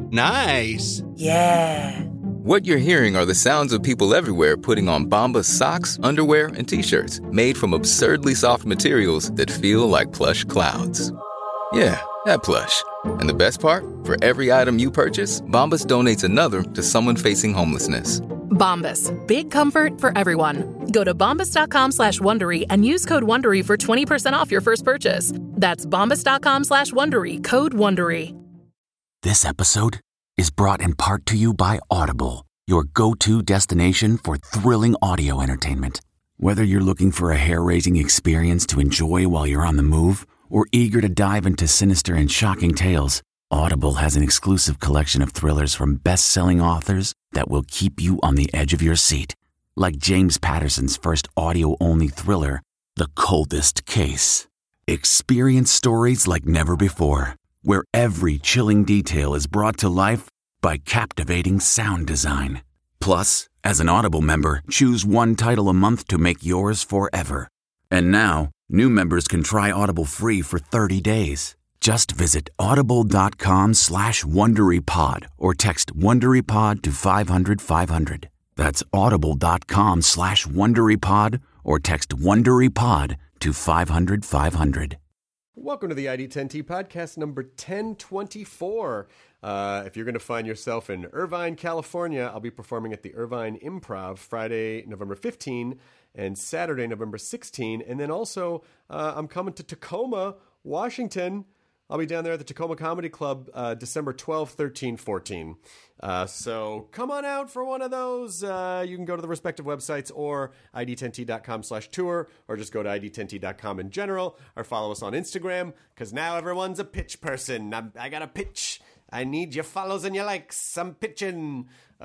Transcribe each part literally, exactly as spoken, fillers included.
Nice. Yeah. What you're hearing are the sounds of people everywhere putting on Bombas socks, underwear, and T-shirts made from absurdly soft materials that feel like plush clouds. Yeah, that plush. And the best part? For every item you purchase, Bombas donates another to someone facing homelessness. Bombas. Big comfort for everyone. Go to bombas.com slash Wondery and use code Wondery for twenty percent off your first purchase. That's bombas.com slash Wondery. Code Wondery. This episode is brought in part to you by Audible, your go-to destination for thrilling audio entertainment. Whether you're looking for a hair-raising experience to enjoy while you're on the move or eager to dive into sinister and shocking tales, Audible has an exclusive collection of thrillers from best-selling authors that will keep you on the edge of your seat. Like James Patterson's first audio-only thriller, The Coldest Case. Experience stories like never before, where every chilling detail is brought to life by captivating sound design. Plus, as an Audible member, choose one title a month to make yours forever. And now, new members can try Audible free for thirty days. Just visit audible.com slash WonderyPod or text WonderyPod to five hundred five hundred. That's audible.com slash WonderyPod or text WonderyPod to five hundred five hundred. Welcome to the I D ten T podcast number ten twenty-four. Uh, if you're going to find yourself in Irvine, California, I'll be performing at the Irvine Improv Friday, November fifteenth and Saturday, November sixteenth. And then also, uh, I'm coming to Tacoma, Washington. I'll be down there at the Tacoma Comedy Club uh, December twelfth, thirteenth, fourteenth. Uh, so come on out for one of those. Uh, you can go to the respective websites or I D ten T dot com slash tour or just go to I D ten T dot com in general or follow us on Instagram because now everyone's a pitch person. I'm, I got a pitch. I need your follows and your likes. I'm pitching.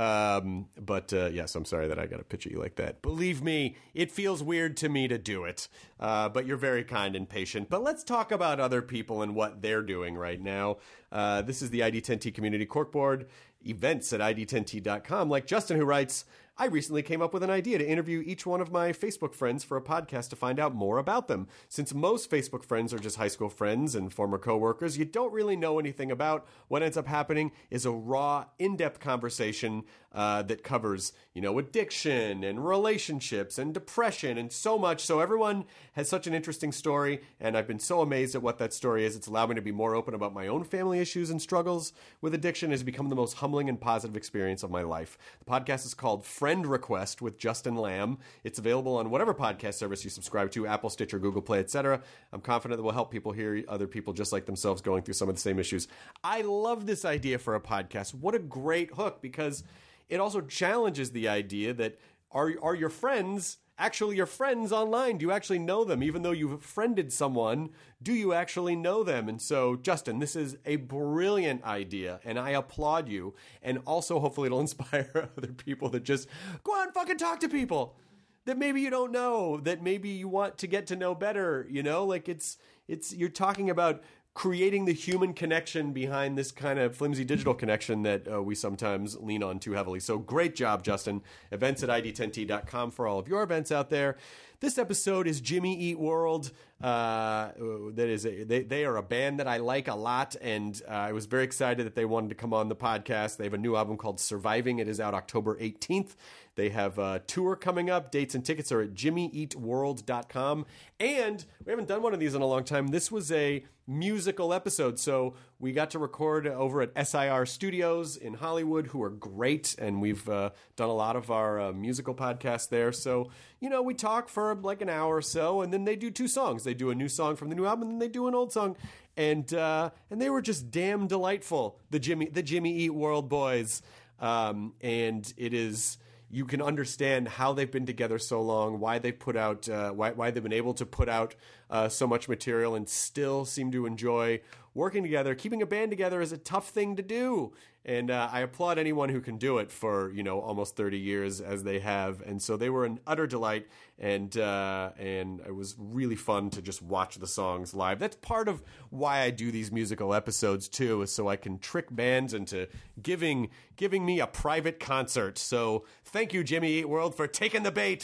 Um, but uh, yes, I'm sorry that I got to pitch at you like that. Believe me, it feels weird to me to do it. Uh, but you're very kind and patient. But let's talk about other people and what they're doing right now. Uh, this is the I D ten T Community Corkboard, events at I D ten T dot com. Like Justin, who writes, I recently came up with an idea to interview each one of my Facebook friends for a podcast to find out more about them. Since most Facebook friends are just high school friends and former coworkers, you don't really know anything about. What ends up happening is a raw, in-depth conversation uh, that covers, you know, addiction and relationships and depression and so much. So everyone has such an interesting story, and I've been so amazed at what that story is. It's allowed me to be more open about my own family issues and struggles with addiction. It has become the most humbling and positive experience of my life. The podcast is called Friend Request with Justin Lamb. It's available on whatever podcast service you subscribe to, Apple, Stitcher, Google Play, et cetera. I'm confident that will help people hear other people just like themselves going through some of the same issues. I love this idea for a podcast. What a great hook, because it also challenges the idea that are, are your friends actually your friends online? Do you actually know them? Even though you've friended someone, do you actually know them? And so, Justin, this is a brilliant idea, and I applaud you. And also, hopefully it'll inspire other people that just go out and fucking talk to people that maybe you don't know, that maybe you want to get to know better, you know? Like, it's it's you're talking about creating the human connection behind this kind of flimsy digital connection that uh, we sometimes lean on too heavily. So great job, Justin. Events at I D ten T dot com for all of your events out there. This episode is Jimmy Eat World. Uh, that is a, they, they are a band that I like a lot, and uh, I was very excited that they wanted to come on the podcast. They have a new album called Surviving. It is out October eighteenth. They have a tour coming up. Dates and tickets are at jimmy eat world dot com. And we haven't done one of these in a long time. This was a musical episode, so we got to record over at S I R Studios in Hollywood, who are great, and we've uh, done a lot of our uh, musical podcasts there. So, you know, we talk for like an hour or so, and then they do two songs. They do a new song from the new album, and then they do an old song, and uh, and they were just damn delightful. The Jimmy the Jimmy Eat World boys, um, and it is. You can understand how they've been together so long, why they put out, uh, why why they've been able to put out uh, so much material and still seem to enjoy working together. Keeping a band together is a tough thing to do, and uh, I applaud anyone who can do it for, you know, almost thirty years as they have. And so they were an utter delight, and uh, and it was really fun to just watch the songs live. That's part of why I do these musical episodes too, is so I can trick bands into giving giving me a private concert. So thank you, Jimmy Eat World, for taking the bait.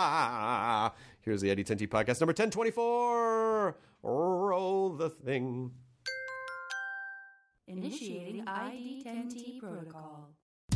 Mwah! Here's the Eddie ten T podcast number ten twenty-four. Roll the thing. Initiating I D ten T protocol.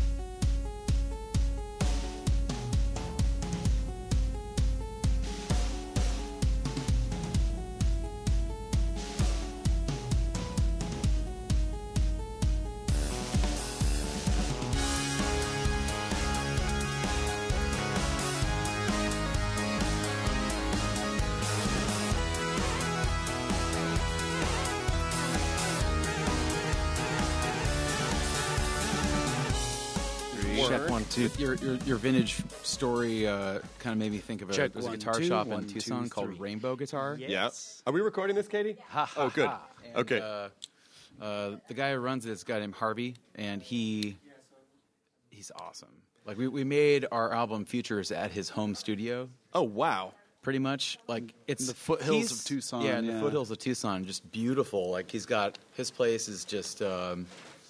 Check one, two. Your your, your vintage story uh, kind of made me think of a, Check there's a one, guitar two, shop one, in Tucson two, called three. Rainbow Guitar. Yes. Yeah. Are we recording this, Katie? Ha, ha, Oh, good. ha. And, Okay. Uh, uh, the guy who runs it is a guy named Harvey, and he he's awesome. Like we, we made our album Futures at his home studio, Oh, wow. pretty much. Like it's The foothills he's- of Tucson, Yeah, in yeah. the foothills of Tucson, just beautiful. Like he's got his place is just, um,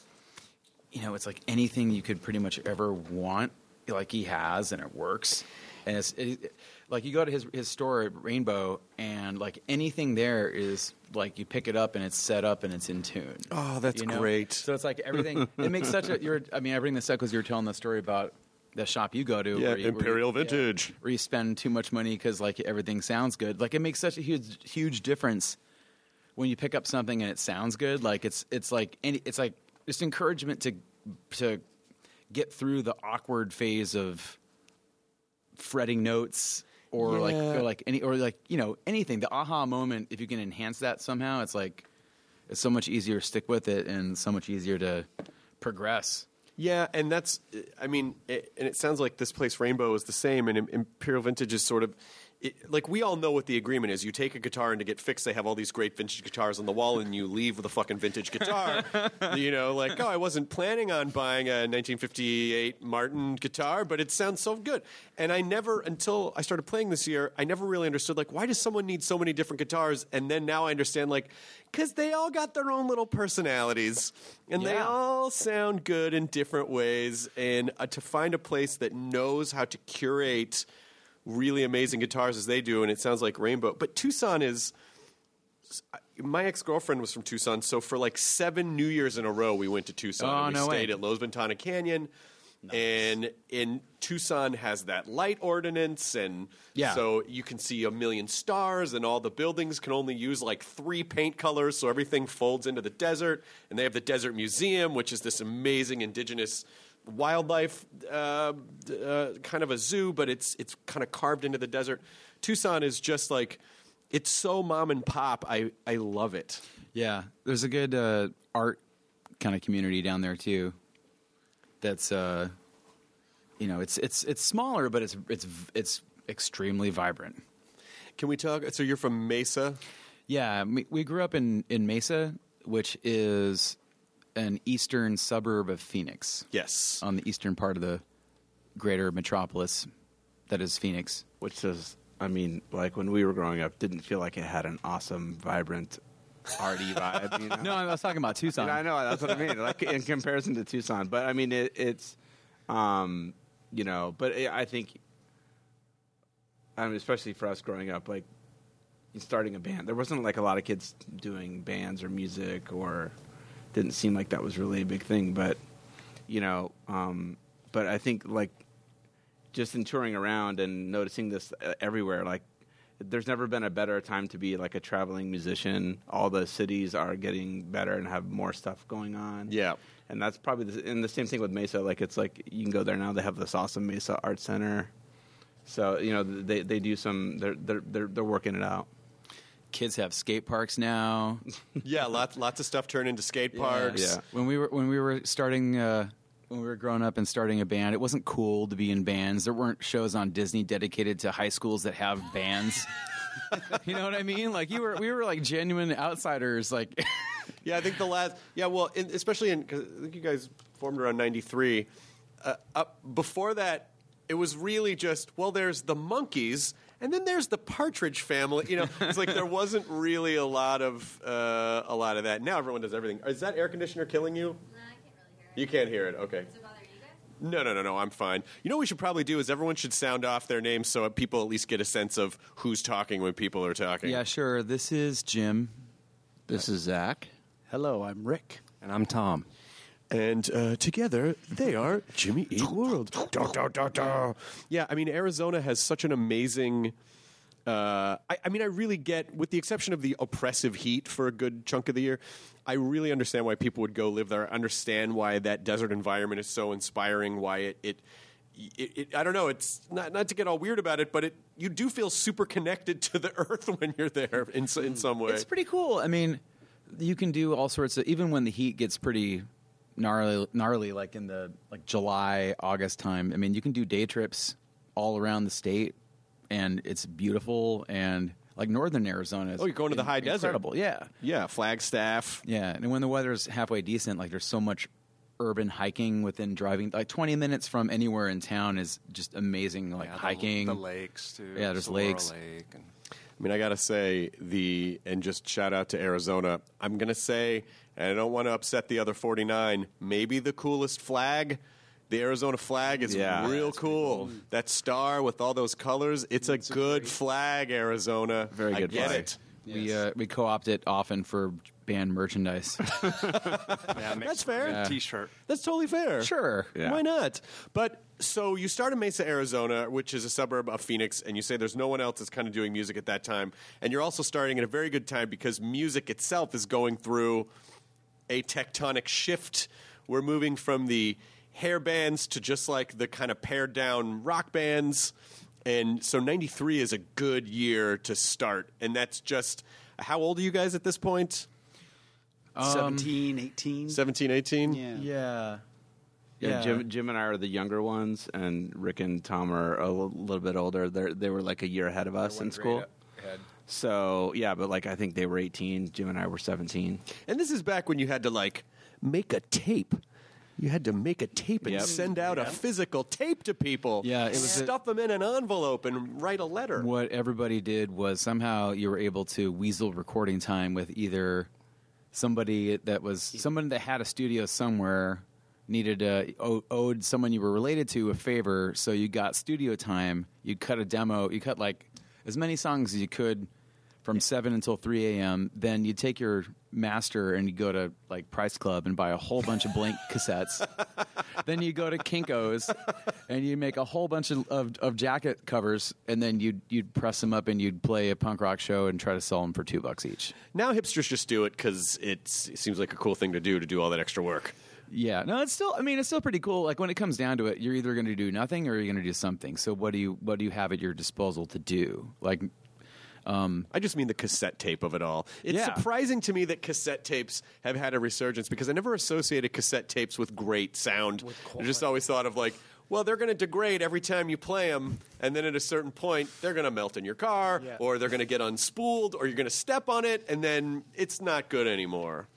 you know, it's like anything you could pretty much ever want. Like he has, and it works. And it's it, it- like you go to his his store at Rainbow, and like anything there is like you pick it up and it's set up and it's in tune. Oh, that's you know? great. So it's like everything. It makes such a. You're. I mean, I bring this up because you're telling the story about the shop you go to. Yeah, where you, Imperial where you, Vintage. Yeah, where you spend too much money because like everything sounds good. Like it makes such a huge huge difference when you pick up something and it sounds good. Like it's it's like any, it's like just encouragement to to get through the awkward phase of fretting notes. Or like, Yeah. or like any, or like you know, anything. The aha moment. If you can enhance that somehow, it's like it's so much easier to stick with it, and so much easier to progress. Yeah, and that's, I mean, it, and it sounds like this place, Rainbow, is the same, and Im- Imperial Vintage is sort of, it, like, we all know what the agreement is. You take a guitar and to get fixed, they have all these great vintage guitars on the wall, and you leave with a fucking vintage guitar. You know, like, oh, I wasn't planning on buying a nineteen fifty-eight Martin guitar, but it sounds so good. And I never, until I started playing this year, I never really understood, like, why does someone need so many different guitars? And then now I understand, like, because they all got their own little personalities, and they Yeah. all sound good in different ways. And uh, to find a place that knows how to curate really amazing guitars as they do, and it sounds like Rainbow. But Tucson is... My ex-girlfriend was from Tucson, so for like seven New Years in a row, we went to Tucson. Oh, and we no stayed way. at Los Ventana Canyon. And in Tucson has that light ordinance, and Yeah. so you can see a million stars, and all the buildings can only use like three paint colors, so everything folds into the desert. And they have the Desert Museum, which is this amazing indigenous wildlife uh, uh, kind of a zoo, but it's it's kind of carved into the desert. Tucson is just like, it's so mom and pop. I I love it. Yeah, there's a good uh, art kind of community down there too. That's uh, you know, it's it's it's smaller, but it's it's it's extremely vibrant. Can we talk? So you're from Mesa? Yeah, we, we grew up in in Mesa, which is an eastern suburb of Phoenix, Yes. on the eastern part of the greater metropolis that is Phoenix. Which is, I mean, like when we were growing up, didn't feel like it had an awesome, vibrant, arty vibe. You know? No, I was talking about Tucson. You know, I know that's what I mean. Like in comparison to Tucson, but I mean, it, it's, um, you know, but it, I think, I mean, especially for us growing up, like starting a band, there wasn't like a lot of kids doing bands or music, or didn't seem like that was really a big thing. But you know, um, but I think like just in touring around and noticing this uh, everywhere, like. There's never been a better time to be like a traveling musician. All the cities are getting better and have more stuff going on. Yeah. And that's probably the, and the same thing with Mesa. Like it's like you can go there now. They have this awesome Mesa Art Center. So you know they they do some. They're they're they're, they're working it out. Kids have skate parks now. Yeah, lots lots of stuff turned into skate parks. Yeah. When we were when we were starting uh, when we were growing up and starting a band, it wasn't cool to be in bands. There weren't shows on Disney dedicated to high schools that have bands. You know what I mean? Like you were we were like genuine outsiders. Like Yeah, I think the last. Yeah, well, in, especially in. Cause I think you guys formed around ninety-three. Uh, up before that, it was really just well. There's the Monkees, and then there's the Partridge Family. You know, it's like there wasn't really a lot of uh, a lot of that. Now everyone does everything. Is that air conditioner killing you? No, I can't really hear it. You can't hear it. Okay. Does it bother you guys? No, no, no, no. I'm fine. You know what we should probably do is everyone should sound off their names so people at least get a sense of who's talking when people are talking. yeah, sure. This is Jim. This is Zach. Hello, I'm Rick. And I'm Tom. And uh, together, they are Jimmy Eat World. Da, da, da, da. Yeah, I mean, Arizona has such an amazing... Uh, I, I mean, I really get, with the exception of the oppressive heat for a good chunk of the year, I really understand why people would go live there. I understand why that desert environment is so inspiring, why it... it It, it, I don't know. It's not not to get all weird about it, but it you do feel super connected to the earth when you're there in in some way. It's pretty cool. I mean, you can do all sorts of, even when the heat gets pretty gnarly, gnarly, like in the like July, August time. I mean, you can do day trips all around the state, and it's beautiful. And like northern Arizona is Oh, you're going to the high desert. incredible. Yeah, Yeah, Flagstaff. yeah. And when the weather's halfway decent, like there's so much urban hiking within driving. Like twenty minutes from anywhere in town is just amazing. Like Yeah, the- hiking, The, lakes, too. Yeah, there's Sonora lakes. Lake and I mean, I got to say, the and just shout out to Arizona. I'm going to say, and I don't want to upset the other forty-nine, maybe the coolest flag. The Arizona flag is Yeah. real cool. That star with all those colors, it's, a good flag, Arizona. Very I good get flag. it. we uh, we co-opt it often for band merchandise. yeah, That's fair. Yeah. T-shirt. That's totally fair. Sure. Yeah. Why not? But so you start in Mesa, Arizona, which is a suburb of Phoenix, and you say there's no one else that's kind of doing music at that time. And you're also starting at a very good time because music itself is going through a tectonic shift. We're moving from the hair bands to just like the kind of pared down rock bands. And so ninety-three is a good year to start. And that's just, how old are you guys at this point? seventeen, eighteen. seventeen, eighteen? Yeah. Yeah. Yeah, Yeah. Jim, Jim and I are the younger ones, and Rick and Tom are a l- little bit older. They they were like a year ahead of us in school. So yeah, but like I think they were eighteen. Jim and I were seventeen. And this is back when you had to like make a tape. You had to make a tape and Yep. send out a physical tape to people. Yeah, it was a- stuff them in an envelope and write a letter. What everybody did was somehow you were able to weasel recording time with either somebody that was someone that had a studio somewhere needed a o- owed someone you were related to a favor, so you got studio time. You cut a demo. You cut like as many songs as you could from seven until three a.m. Then you take your master and you go to like Price Club and buy a whole bunch of blank cassettes. Then you go to Kinko's and you make a whole bunch of, of, of jacket covers, and then you'd you'd press them up and you'd play a punk rock show and try to sell them for two bucks each. Now hipsters just do it because it seems like a cool thing to do to do all that extra work. Yeah, no, it's still. I mean, it's still pretty cool. Like when it comes down to it, you're either going to do nothing or you're going to do something. So what do you what do you have at your disposal to do? Like, I just mean the cassette tape of it all. It's Yeah. surprising to me that cassette tapes have had a resurgence because I never associated cassette tapes with great sound. I just always thought of like, well, they're going to degrade every time you play them, and then at a certain point, they're going to melt in your car, or they're going to get unspooled, or you're going to step on it, and then it's not good anymore.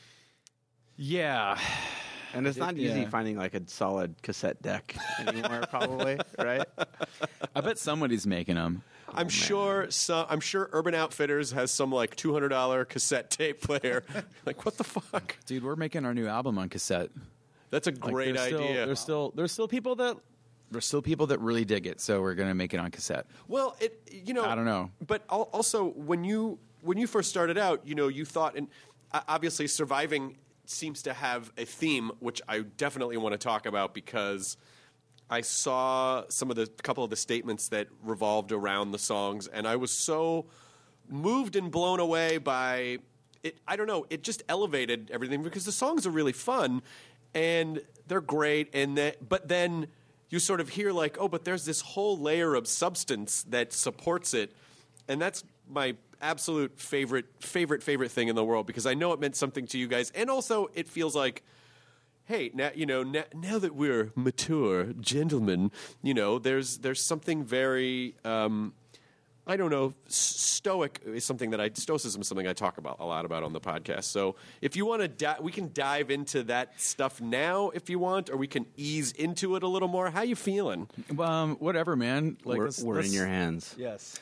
yeah, And it's not easy Yeah. finding like a solid cassette deck anymore, probably, right? I bet somebody's making them. I'm sure. So, I'm sure Urban Outfitters has some like two hundred dollar cassette tape player. Like, what the fuck? Dude, we're making our new album on cassette. That's a Like, great there's idea. Still, there's still there's still people that there's still people that really dig it. So we're gonna make it on cassette. Well, it you know I don't know. but al- also when you when you first started out, you know, you thought, and uh, obviously surviving seems to have a theme, which I definitely want to talk about because I saw some of the couple of the statements that revolved around the songs, and I was so moved and blown away by it. I don't know, it just elevated everything because the songs are really fun and they're great, and that, but then you sort of hear like, oh, but there's this whole layer of substance that supports it, and that's my absolute favorite, favorite, favorite thing in the world because I know it meant something to you guys, and also it feels like, hey, now you know, now, now that we're mature gentlemen, you know, there's there's something very, um, I don't know, s- stoic is something that I stoicism is something I talk about a lot about on the podcast. So if you want to, di- we can dive into that stuff now if you want, or we can ease into it a little more. How you feeling? Um, whatever, man. Like we're let's- we're let's- in your hands. Yes,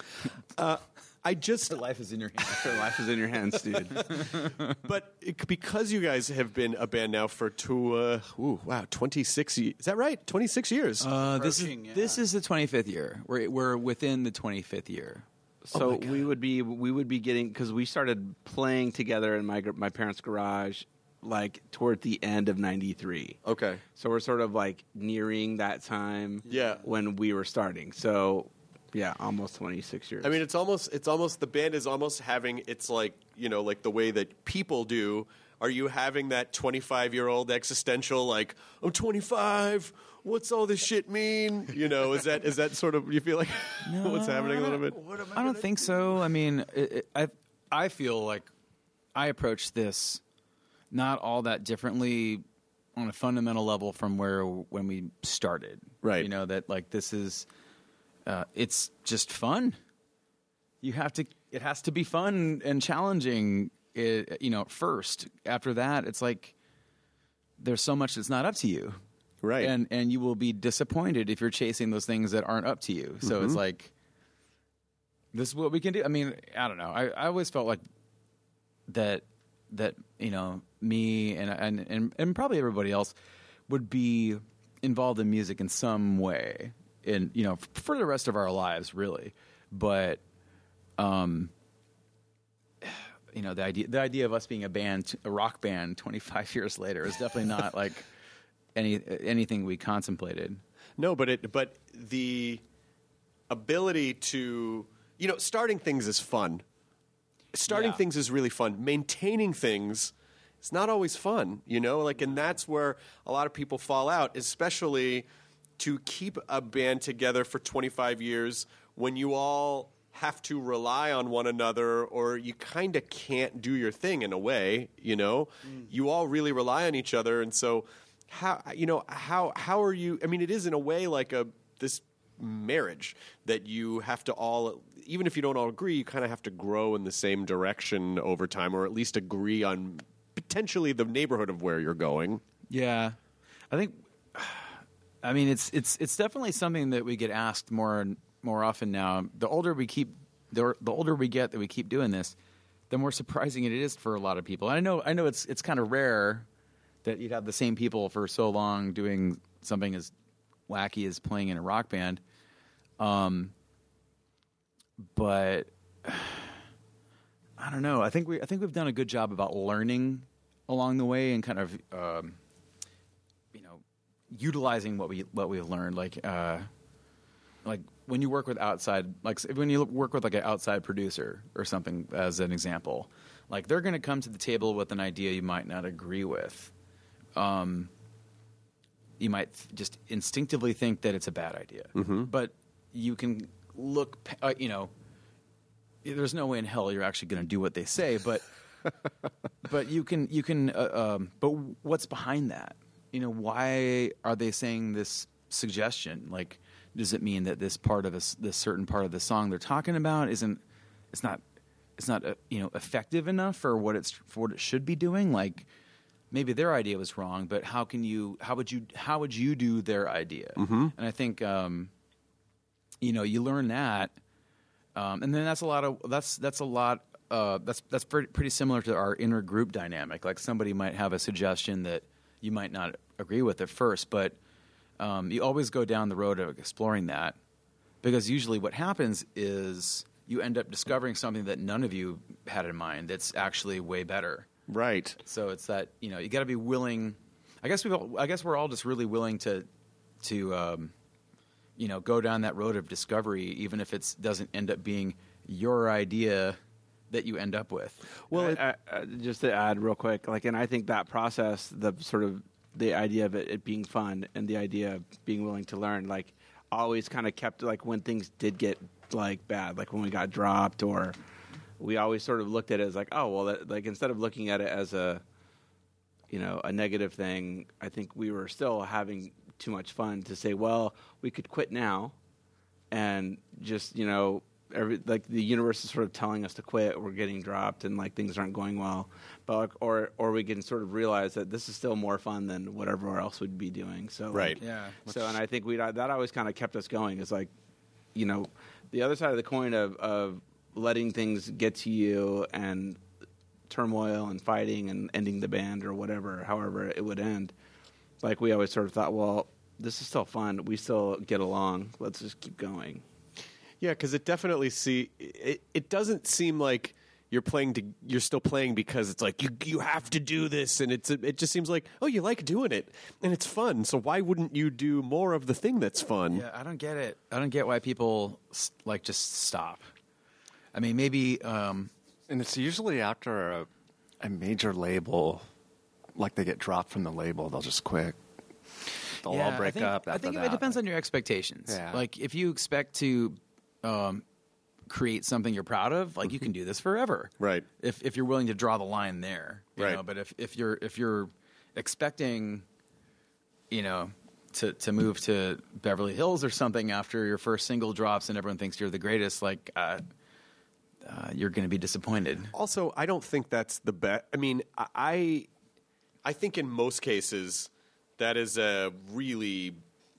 I just life is in your hands. Your life is in your hands, dude. But it, because you guys have been a band now for two, uh, ooh, wow, twenty-six. Is that right? twenty-six years. Uh, this is Approaching, yeah. this is the twenty-fifth year. We're we're within the twenty-fifth year. So we would be we would be getting because we started playing together in my gr- my parents' garage like toward the end of ninety-three. Okay. So we're sort of like nearing that time Yeah. when we were starting. So yeah, almost twenty-six years. I mean, it's almost it's almost the band is almost having it's like you know like the way that people do. Are you having that twenty-five year old existential like I'm twenty-five? What's all this shit mean? You know, is that is that sort of you feel like what's happening a little bit? I don't think so. I mean, it, it, I I feel like I approach this not all that differently on a fundamental level from where when we started. Right. You know that like this is uh, it's just fun. You have to. It has to be fun and challenging. It, you know, first. After that, it's like there's so much that's not up to you. Right. And and you will be disappointed if you're chasing those things that aren't up to you. So Mm-hmm. it's like, this is what we can do. I mean, I don't know. I, I always felt like that that you know me and, and and and probably everybody else would be involved in music in some way, in you know for the rest of our lives, really. But, um, you know, the idea the idea of us being a band, a rock band, twenty-five years later is definitely not like any anything we contemplated. No, but it but the ability to you know starting things is fun. Starting Yeah. things is really fun. Maintaining things is not always fun, you know? Like and that's where a lot of people fall out, especially to keep a band together for twenty-five years when you all have to rely on one another or you kind of can't do your thing in a way, you know? Mm. You all really rely on each other and so how you know how how are you I mean it is in a way like a this marriage that you have to all even if you don't all agree you kind of have to grow in the same direction over time or at least agree on potentially the neighborhood of where you're going. Yeah. I think I mean it's it's it's definitely something that we get asked more and more often now. The older we keep the, the older we get that we keep doing this, the more surprising it is for a lot of people. And I know I know it's it's kind of rare that you'd have the same people for so long doing something as wacky as playing in a rock band. Um, but I don't know. I think we I think we've done a good job about learning along the way and kind of um, you know utilizing what we what we've learned. Like uh, like when you work with outside, like when you work with like an outside producer or something, as an example, like they're going to come to the table with an idea you might not agree with. Um, you might th- just instinctively think that it's a bad idea, Mm-hmm. but you can look, uh, you know, there's no way in hell you're actually going to do what they say, but but you can you can. Uh, um, but what's behind that? You know, why are they saying this suggestion? Like, does it mean that this part of this this certain part of the song they're talking about isn't it's not it's not uh, you know effective enough for what it's for what it should be doing? Like, maybe their idea was wrong, but how can you how would you how would you do their idea? Mm-hmm. And I think um, you know you learn that, um, and then that's a lot of that's that's a lot uh, that's that's pretty, pretty similar to our inner group dynamic. Like somebody might have a suggestion that you might not agree with at first, but um, you always go down the road of exploring that, because usually what happens is you end up discovering something that none of you had in mind that's actually way better. Right. So it's that, you know, you got to be willing. I guess we I guess we're all just really willing to to um, you know, go down that road of discovery, even if it doesn't end up being your idea that you end up with. Well, I, I, I, just to add real quick, like, and I think that process, the sort of the idea of it, it being fun and the idea of being willing to learn, like, always kind of kept, like, when things did get, like, bad, like when we got dropped, or we always sort of looked at it as like, oh, well, that, like, instead of looking at it as a, you know, a negative thing, I think we were still having too much fun to say, well, we could quit now and just, you know, every, like the universe is sort of telling us to quit, we're getting dropped and like things aren't going well, but like, or or we can sort of realize that this is still more fun than whatever else we'd be doing. So right, like, yeah. So and I think we that always kind of kept us going. Is like, you know, the other side of the coin of of letting things get to you and turmoil and fighting and ending the band or whatever, however it would end. Like we always sort of thought, well, this is still fun. We still get along. Let's just keep going. Yeah, because it definitely see it, it doesn't seem like you're playing to you're still playing because it's like you you have to do this, and it's it just seems like, oh, you like doing it and it's fun. So why wouldn't you do more of the thing that's fun? Yeah, I don't get it. I don't get why people like just stop. I mean, maybe, um, and it's usually after a, a major label, like they get dropped from the label, they'll just quit. They'll yeah, all break I think, up. After I think that. it depends on your expectations. Yeah. Like if you expect to um, create something you're proud of, like you can do this forever. Right. If if you're willing to draw the line there, you Right. know, but if, if you're if you're expecting, you know, to to move to Beverly Hills or something after your first single drops and everyone thinks you're the greatest, like uh, uh, you're going to be disappointed. Also, I don't think that's the best. I mean, I I think in most cases that is a really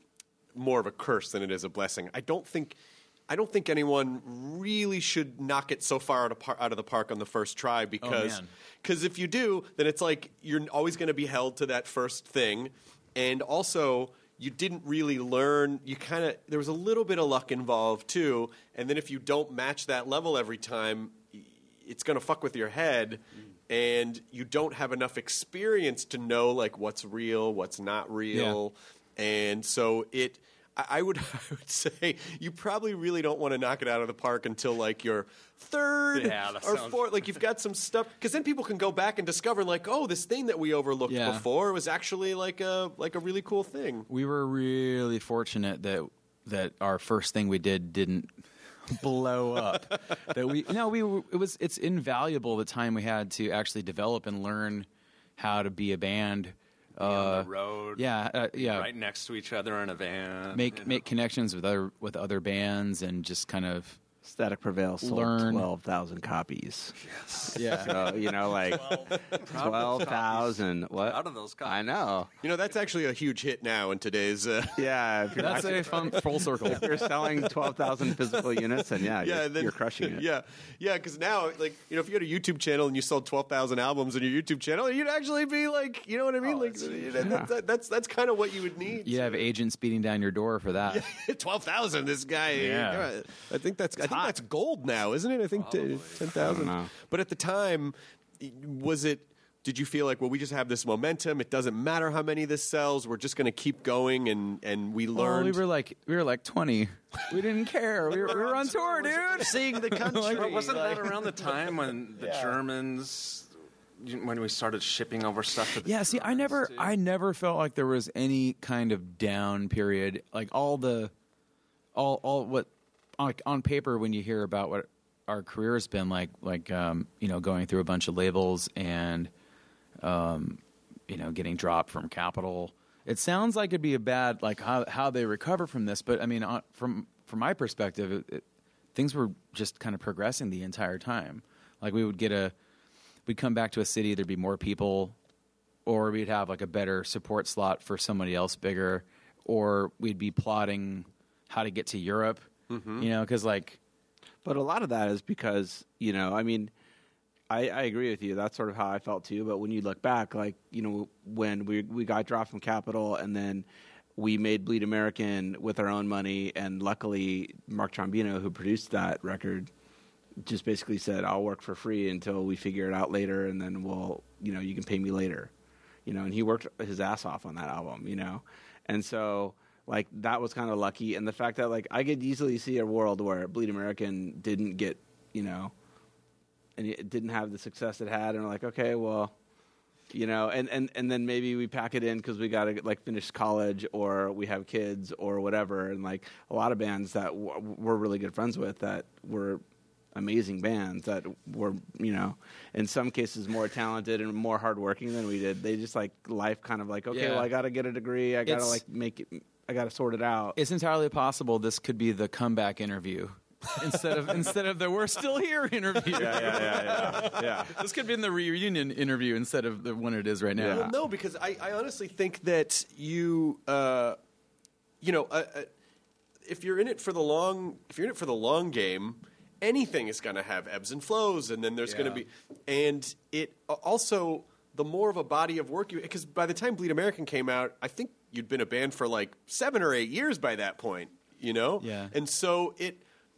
more of a curse than it is a blessing. I don't think I don't think anyone really should knock it so far out of, par- out of the park on the first try because man. because if you do, then it's like you're always going to be held to that first thing, and also you didn't really learn. You kind of there was a little bit of luck involved too, and then if you don't match that level every time, it's going to fuck with your head. And you don't have enough experience to know like what's real, what's not real, and so it. I, I would, I would say you probably really don't want to knock it out of the park until like your third Yeah, that or sounds- fourth. Like you've got some stuff because then people can go back and discover like, oh, this thing that we overlooked Yeah. before was actually like a like a really cool thing. We were really fortunate that that our first thing we did didn't blow up. That we no, we were, it was it's invaluable the time we had to actually develop and learn how to be a band. on Uh, the road, yeah, uh, yeah. right next to each other in a van. Make you make connections with other with other bands and just kind of Static Prevail sold Learn. twelve thousand copies. yeah. So, you know, like twelve thousand. What? Out of those copies. I know. You know, that's actually a huge hit now in today's. Uh, Yeah. If you're, That's a fun full circle. if you're selling twelve thousand physical units, then yeah, yeah, you're, and then, you're crushing it. Yeah, yeah, because now, like, you know, if you had a YouTube channel and you sold twelve thousand albums on your YouTube channel, you'd actually be like, you know what I mean? like, that, that, that's that's kind of what you would need. You'd have agents beating down your door for that. twelve thousand. This guy. Yeah. I think that's. I think that's gold now, isn't it? I think t- ten thousand. know. But at the time, was it? Did you feel like, well, we just have this momentum? It doesn't matter how many this sells. We're just going to keep going, and and we Well, learned. we were like we were like twenty. We didn't care. We were, we were on tour, dude. Seeing the country. But wasn't that around the time when the Germans, when we started shipping over stuff to the Yeah, see, I never, Germans, too? I never felt like there was any kind of down period. Like all the, all, all what, like on paper, when you hear about what our career has been like, like um, you know, going through a bunch of labels and, um, you know, getting dropped from Capitol, it sounds like it'd be a bad, like how how they recover from this. But I mean, uh, from from my perspective, it, it, things were just kind of progressing the entire time. Like we would get a. We'd come back to a city, there'd be more people, or we'd have like a better support slot for somebody else bigger, or we'd be plotting how to get to Europe, Mm-hmm. you know, because like, But a lot of that is because, you know, I mean, I, I agree with you. That's sort of how I felt too. But when you look back, like, you know, when we we got dropped from Capitol and then we made Bleed American with our own money, and luckily Mark Trombino, who produced that record, just basically said, I'll work for free until we figure it out later, and then we'll, you know, you can pay me later. You know, and he worked his ass off on that album, you know. And so, like, that was kind of lucky. And the fact that, like, I could easily see a world where Bleed American didn't get, you know, and it didn't have the success it had, and we're like, okay, well, you know, and, and, and then maybe we pack it in because we got to, like, finish college, or we have kids or whatever. And, like, a lot of bands that w- we're really good friends with that were amazing bands that were, you know, in some cases more talented and more hardworking than we did. They just, like, life kind of like, okay, Yeah. well, I got to get a degree. I got to, It's- like, make it, I got to sort it out. it's entirely possible this could be the comeback interview instead of instead of the we're still here interview. yeah, yeah, yeah, yeah. yeah. This could be in the reunion interview instead of the one it is right now. Yeah. Well, no, because I, I honestly think that you, uh, you know, uh, uh, if you're in it for the long, if you're in it for the long game, anything is going to have ebbs and flows, and then there's going to Yeah. be, and it also the more of a body of work you, because by the time Bleed American came out, I think you'd been a band for like seven or eight years by that point, you know, Yeah. and so it.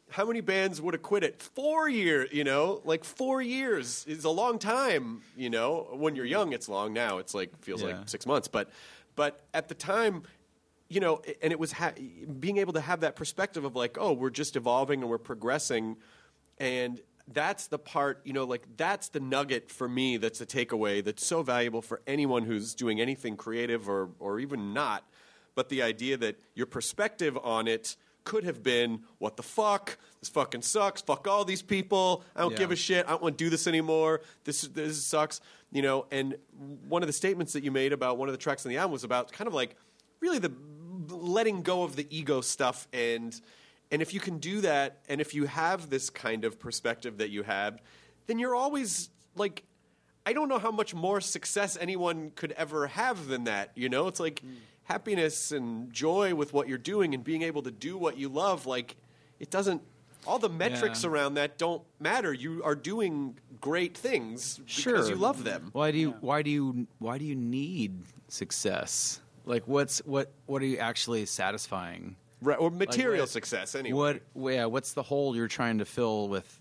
how many bands would have quit it? Four years, you know, like four years is a long time. You know, when you're young, it's long. Now it's like feels Yeah. like six months. But but at the time, you know, and it was ha- being able to have that perspective of like, oh, we're just evolving and we're progressing, and that's the part, you know, like that's the nugget for me. That's a takeaway that's so valuable for anyone who's doing anything creative or or even not. But the idea that your perspective on it could have been, what the fuck? This fucking sucks. Fuck all these people. I don't Yeah. give a shit. I don't want to do this anymore. This this sucks. You know, and one of the statements that you made about one of the tracks on the album was about kind of like really the letting go of the ego stuff. And and if you can do that, and if you have this kind of perspective that you have, then you're always like, I don't know how much more success anyone could ever have than that. You know, it's like happiness and joy with what you're doing and being able to do what you love. Like, it doesn't, all the metrics Yeah. around that don't matter. You are doing great things because Sure. you love them. Why do you why do you why do you need success? Like what's what what are you actually satisfying? Right, or material what- success, anyway. What yeah, what's the hole you're trying to fill with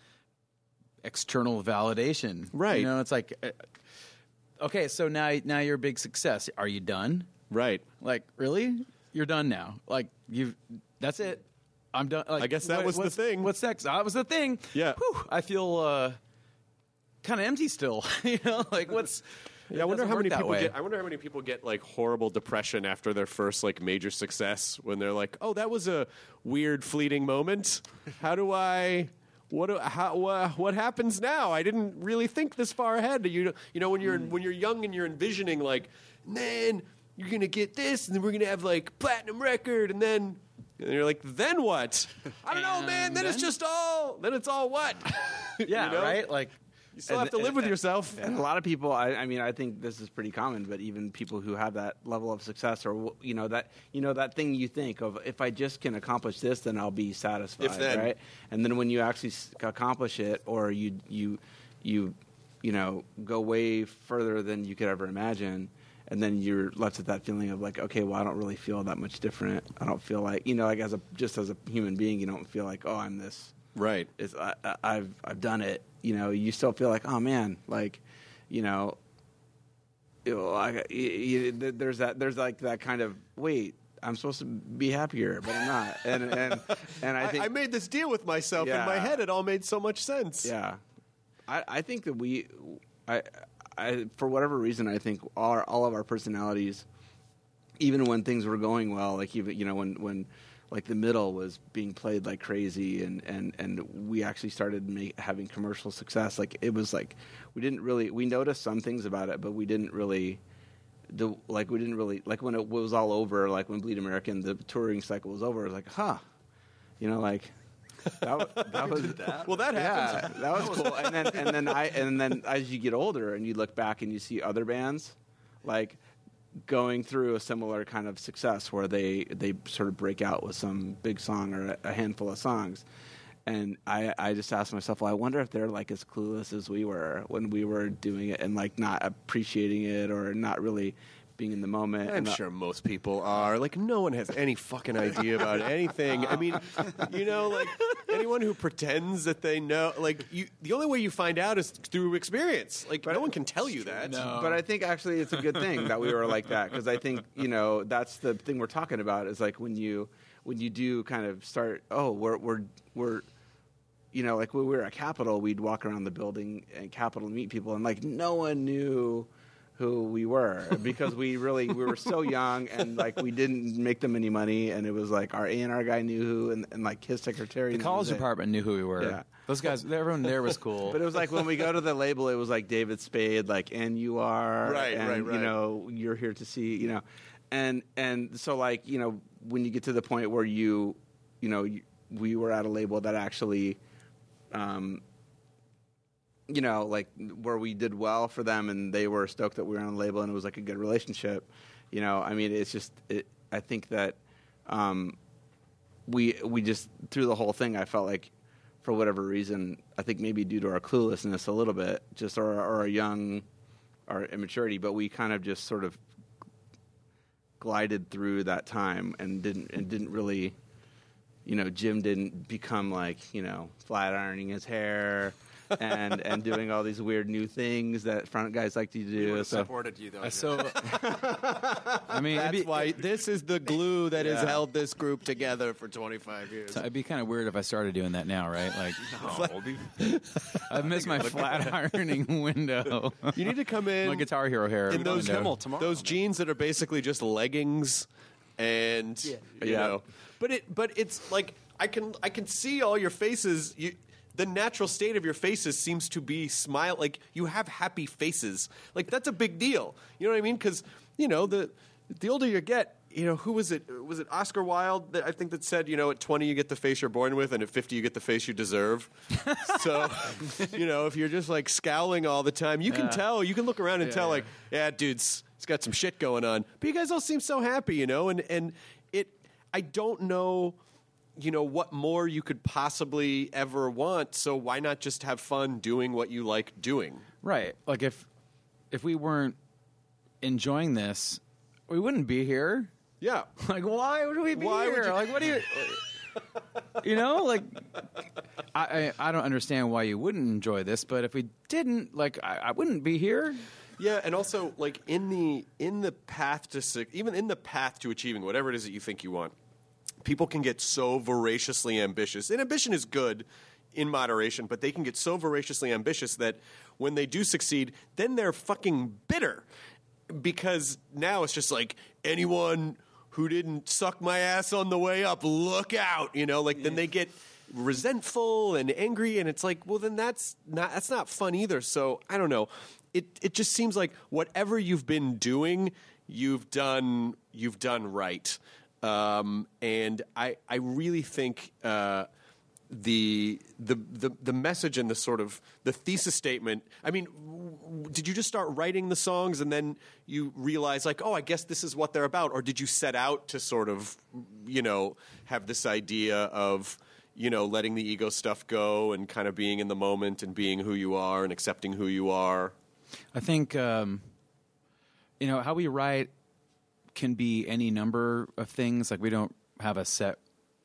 external validation? Right. You know, it's like uh, okay, so now now you're a big success. Are you done? Right. Like, really? You're done now. Like you that's it. I'm done. Like, I guess that what- was the what's- thing. What's next? That was the thing. Yeah. Whew, I feel uh, kind of empty still. You know, like what's Yeah, I wonder doesn't how work many that people way. get. I wonder how many people get like horrible depression after their first like major success when they're like, "Oh, that was a weird, fleeting moment. How do I? What? Do, how? Uh, what happens now? I didn't really think this far ahead." You you know when you're when you're young and you're envisioning like, man, you're gonna get this, and then we're gonna have like platinum record, and then. And you're like, then what? I don't know, man. Then, it's just all. Then it's all what? Yeah, You know? right? Like You still And- have to live and- with yourself. And a lot of people, I, I mean, I think this is pretty common, but even people who have that level of success, or you know that you know that thing you think of, if I just can accomplish this, then I'll be satisfied, If then. right? And then when you actually s- accomplish it, or you you you you know go way further than you could ever imagine. And then you're left with that feeling of like, okay, well, I don't really feel that much different. I don't feel like, you know, like as a just as a human being, you don't feel like, oh, I'm this. Right. It's I, I- I've I've done it. You know, you still feel like, oh man, like, you know, you know, I, you, you, there's that there's like that kind of wait. I'm supposed to be happier, but I'm not. And and and I I, think I made this deal with myself in my Yeah. head. It all made so much sense. yeah, I, I think that we, I, I for whatever reason, I think all, all of our personalities, even when things were going well, like even you know when when like the middle was being played like crazy, and and and we actually started make, having commercial success. Like it was like we didn't really we noticed some things about it, but we didn't really. The, like we didn't really like when it was all over. Like when Bleed American, the touring cycle was over. It was like, huh, you know, like that, wa- that was Well, that yeah, happens. that was cool. And then and then I and then as you get older and you look back and you see other bands like going through a similar kind of success where they they sort of break out with some big song or a handful of songs. And I, I just asked myself, well, I wonder if they're like as clueless as we were when we were doing it and like not appreciating it or not really being in the moment. I'm And, uh, sure most people are. Like, no one has any fucking idea about anything. I mean, you know, like, anyone who pretends that they know, like, you, the only way you find out is through experience. Like, no one can tell you that. But I think actually it's a good thing that we were like that because I think you know that's the thing we're talking about is like when you when you do kind of start oh we're we're we're you know like when we were at Capitol we'd walk around the building and Capitol and meet people and like no one knew who we were because we really we were so young and like we didn't make them any money and it was like our A and R guy knew who and, and like his secretary The knew college who they- department knew who we were. Yeah. Those guys, everyone there was cool. But it was like when we go to the label, it was like David Spade, like, and you are, Right, and, right, right. You know, you're here to see, you know, and and so like you know when you get to the point where you, you know, you, we were at a label that actually, um, you know, like where we did well for them, and they were stoked that we were on the label, and it was like a good relationship. You know, I mean, it's just, it, I think that um, we we just through the whole thing, I felt like. For whatever reason, I think maybe due to our cluelessness a little bit, just or, or our young, our immaturity, but we kind of just sort of glided through that time and didn't and didn't really you know, Jim didn't become like, you know, flat ironing his hair and and doing all these weird new things that front guys like to He do. would have So supported you, though. Uh, so, I mean, it'd That's be, why this is the glue that has Yeah. held this group together for twenty-five years. so it'd be kind of weird if I started doing that now, right? Like, No, I've missed my flat ironing window. You need to come in My Guitar Hero hair in those window. Kimmel tomorrow, those man. jeans that are basically just leggings, and you Yeah. know, but it but it's like I can I can see all your faces. You, the natural state of your faces seems to be smile. Like you have happy faces. Like that's a big deal. You know what I mean? Because you know the the older you get. You know, who was it? Was it Oscar Wilde that I think that said, you know, at twenty you get the face you're born with, and at fifty you get the face you deserve. So, you know, if you're just like scowling all the time, you can tell. You can look around and tell, like, yeah, dude's he's got some shit going on. But you guys all seem so happy, you know, and and it. I don't know, you know, what more you could possibly ever want. So why not just have fun doing what you like doing? Right. Like if if we weren't enjoying this, we wouldn't be here. Yeah. Like, why would we be Why would here? you- Like, what do you... You know, like, I, I I don't understand why you wouldn't enjoy this, but if we didn't, like, I, I wouldn't be here. Yeah, and also like in the in the path to su- even in the path to achieving whatever it is that you think you want, people can get so voraciously ambitious. And ambition is good in moderation, but they can get so voraciously ambitious that when they do succeed, then they're fucking bitter because now it's just like anyone who didn't suck my ass on the way up, look out, you know, like then they get resentful and angry, and it's like, well, then that's not that's not fun either. So I don't know. It it just seems like whatever you've been doing, you've done you've done right, um, and I I really think. Uh, The, the the the message and the sort of the thesis statement. I mean, w- did you just start writing the songs and then you realize like, oh, I guess this is what they're about, or did you set out to sort of, you know, have this idea of, you know, letting the ego stuff go and kind of being in the moment and being who you are and accepting who you are? I think, um, you know, how we write can be any number of things. Like we don't have a set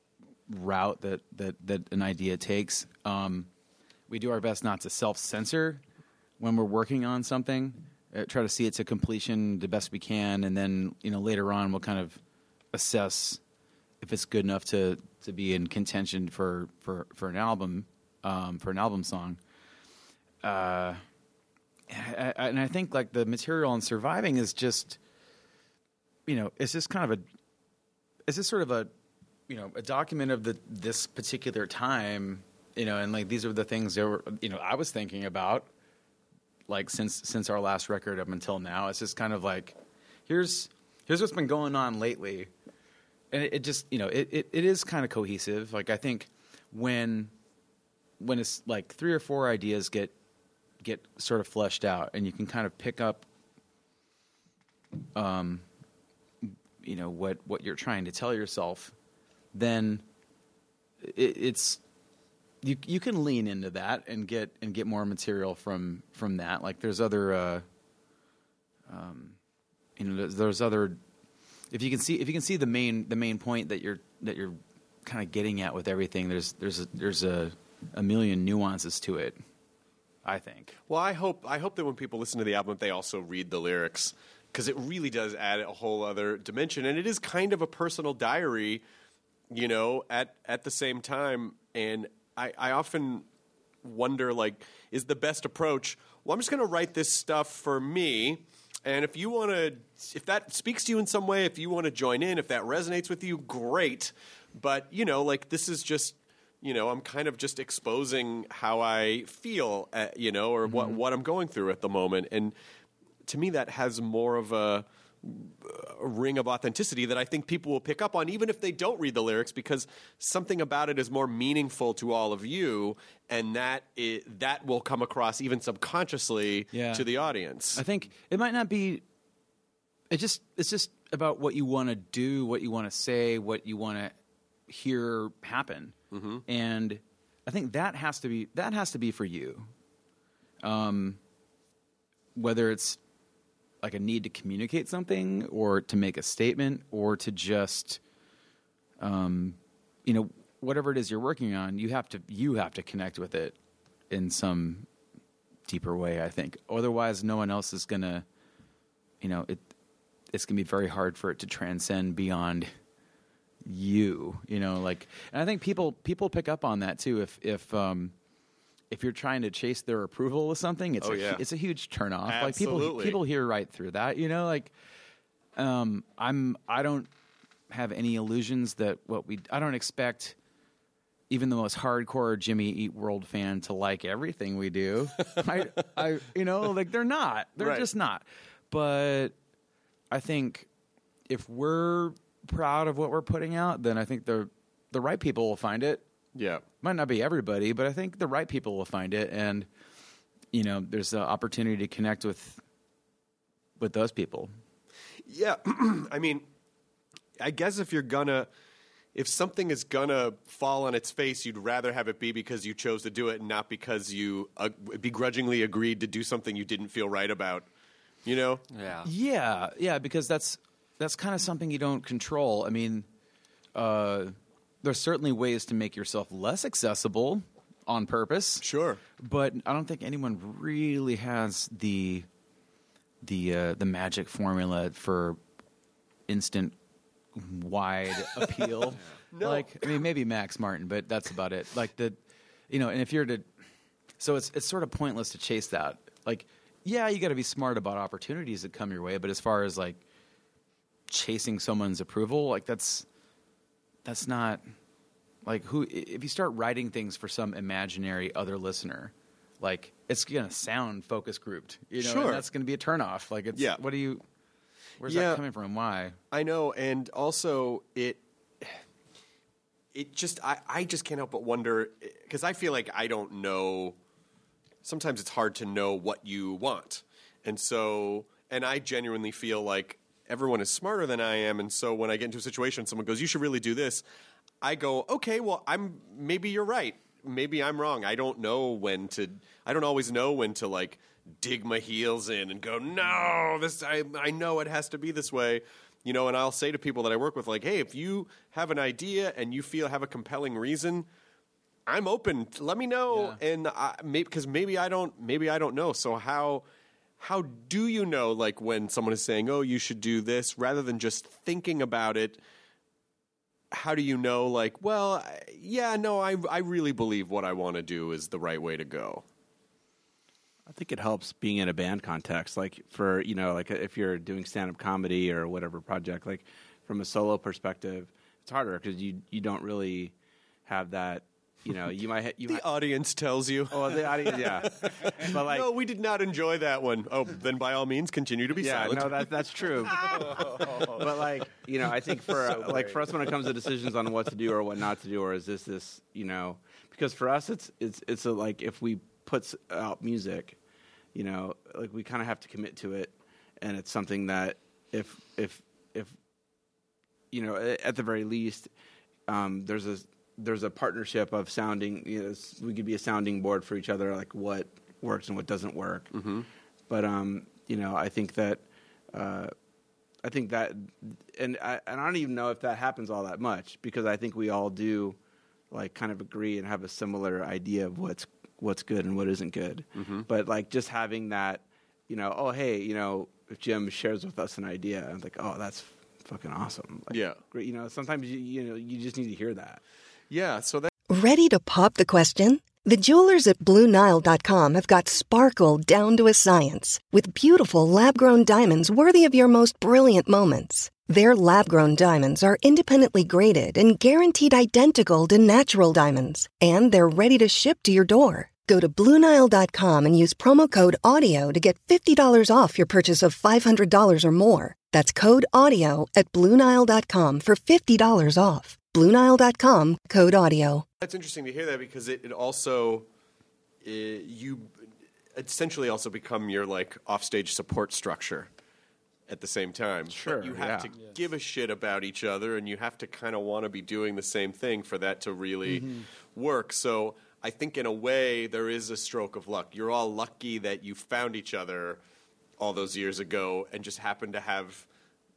route that, that, that an idea takes. Um, we do our best not to self-censor when we're working on something, uh, try to see it to completion the best we can, and then, you know, later on we'll kind of assess if it's good enough to, to be in contention for, for, for an album, um, for an album song. Uh, I, I, and I think like the material on Surviving is just, you know, it's just kind of a, it's just sort of a, you know, a document of the this particular time, you know, and like these are the things that were, you know, I was thinking about, like since since our last record up until now. It's just kind of like, here's here's what's been going on lately, and it, it just, you know, it, it, it is kind of cohesive. Like I think when when it's like three or four ideas get get sort of fleshed out, and you can kind of pick up, um, you know, what what you're trying to tell yourself. Then it, it's you you can lean into that and get and get more material from from that. Like there's other, uh, um, you know, there's, there's other. If you can see if you can see the main the main point that you're that you're kind of getting at with everything, there's there's a, there's a a million nuances to it, I think. Well, I hope I hope that when people listen to the album, they also read the lyrics, because it really does add a whole other dimension, and it is kind of a personal diary. You know, at, at the same time, and I, I often wonder, like, is the best approach, well, I'm just going to write this stuff for me, and if you want to, if that speaks to you in some way, if you want to join in, if that resonates with you, great. But, you know, like, this is just, you know, I'm kind of just exposing how I feel, at, you know, or mm-hmm. what, what I'm going through at the moment. And to me, that has more of a, a ring of authenticity that I think people will pick up on, even if they don't read the lyrics, because something about it is more meaningful to all of you, and that is, that will come across even subconsciously yeah. to the audience. I think it might not be. It just it's just about what you want to do, what you want to say, what you want to hear happen, mm-hmm. and I think that has to be that has to be for you. Um, whether it's like a need to communicate something, or to make a statement, or to just, um, you know, whatever it is you're working on, you have to you have to connect with it in some deeper way, I think. Otherwise, no one else is gonna, you know, it. It's gonna be very hard for it to transcend beyond you. You know, like, and I think people people pick up on that too. If if um, if you're trying to chase their approval with something, it's Oh, a, yeah. it's a huge turnoff. Like Absolutely. people people hear right through that. You know, like um, I'm I don't have any illusions that what we I don't expect even the most hardcore Jimmy Eat World fan to like everything we do. I, I, you know, like they're not. They're Right. just not. But I think if we're proud of what we're putting out, then I think the the right people will find it. Yeah. Might not be everybody, but I think the right people will find it, and you know, there's an opportunity to connect with with those people. Yeah. I mean, I guess if you're gonna, if something is gonna fall on its face, you'd rather have it be because you chose to do it and not because you uh, begrudgingly agreed to do something you didn't feel right about. You know? Yeah. Yeah, yeah, because that's that's kind of something you don't control. I mean, uh, there's certainly ways to make yourself less accessible on purpose. Sure. But I don't think anyone really has the the uh, the magic formula for instant wide appeal. No. Like, I mean, maybe Max Martin, but that's about it. Like the, you know, and if you're to, so it's it's sort of pointless to chase that. Like, yeah, you got to be smart about opportunities that come your way, but as far as like chasing someone's approval, like that's that's not like who. If you start writing things for some imaginary other listener, like it's gonna sound focus grouped, you know, Sure. and that's gonna be a turnoff. Like, it's Yeah. what do you? Where's Yeah. that coming from? Why? I know, and also it it just I, I just can't help but wonder because I feel like I don't know. Sometimes it's hard to know what you want, and so and I genuinely feel like everyone is smarter than I am, and so when I get into a situation, someone goes, "You should really do this," I go, "Okay, well, I'm maybe you're right, maybe I'm wrong. I don't know when to. I don't always know when to like." dig my heels in and go, no, this I I know it has to be this way, you know. And I'll say to people that I work with, like, hey, if you have an idea and you feel have a compelling reason, I'm open. Let me know, Yeah. and I, maybe because maybe I don't maybe I don't know. So how how do you know, like, when someone is saying, oh, you should do this, rather than just thinking about it? How do you know, like, well, I- yeah, no, I I really believe what I want to do is the right way to go. I think it helps being in a band context. Like for, you know, like if you're doing stand-up comedy or whatever project, like from a solo perspective, it's harder because you, you don't really have that, you know, you might, ha- you The might, audience tells you. oh, the audience, yeah. But like, no, we did not enjoy that one. Oh, then by all means, continue to be yeah, silent. no, that, that's true. But like, you know, I think for like for us when it comes to decisions on what to do or what not to do, or is this this, you know, because for us it's it's it's a, like if we put s- out music, you know, like we kind of have to commit to it, and it's something that if if if you know, a- at the very least, um, there's a there's a partnership of sounding. You know, s- we could be a sounding board for each other, like what works and what doesn't work. Mm-hmm. But um, you know, I think that uh, I think that, and I, and I don't even know if that happens all that much because I think we all do, like, kind of agree and have a similar idea of what's what's good and what isn't good. Mm-hmm. But like just having that, you know, oh hey, you know, if Jim shares with us an idea, I'm like, oh, that's fucking awesome. Like, Yeah. great. You know, sometimes you you know you just need to hear that. Yeah, so that Ready to pop the question? The jewelers at Blue Nile dot com have got sparkle down to a science with beautiful lab-grown diamonds worthy of your most brilliant moments. Their lab-grown diamonds are independently graded and guaranteed identical to natural diamonds, and they're ready to ship to your door. Go to Blue Nile dot com and use promo code AUDIO to get fifty dollars off your purchase of five hundred dollars or more. That's code AUDIO at Blue Nile dot com for fifty dollars off. Blue Nile dot com, code AUDIO. that's interesting to hear that because it, it also it, you essentially also become your like offstage support structure at the same time. Sure, But you have yeah. to give a shit about each other, and you have to kind of want to be doing the same thing for that to really work. So I think in a way there is a stroke of luck. You're all lucky that you found each other all those years ago and just happened to have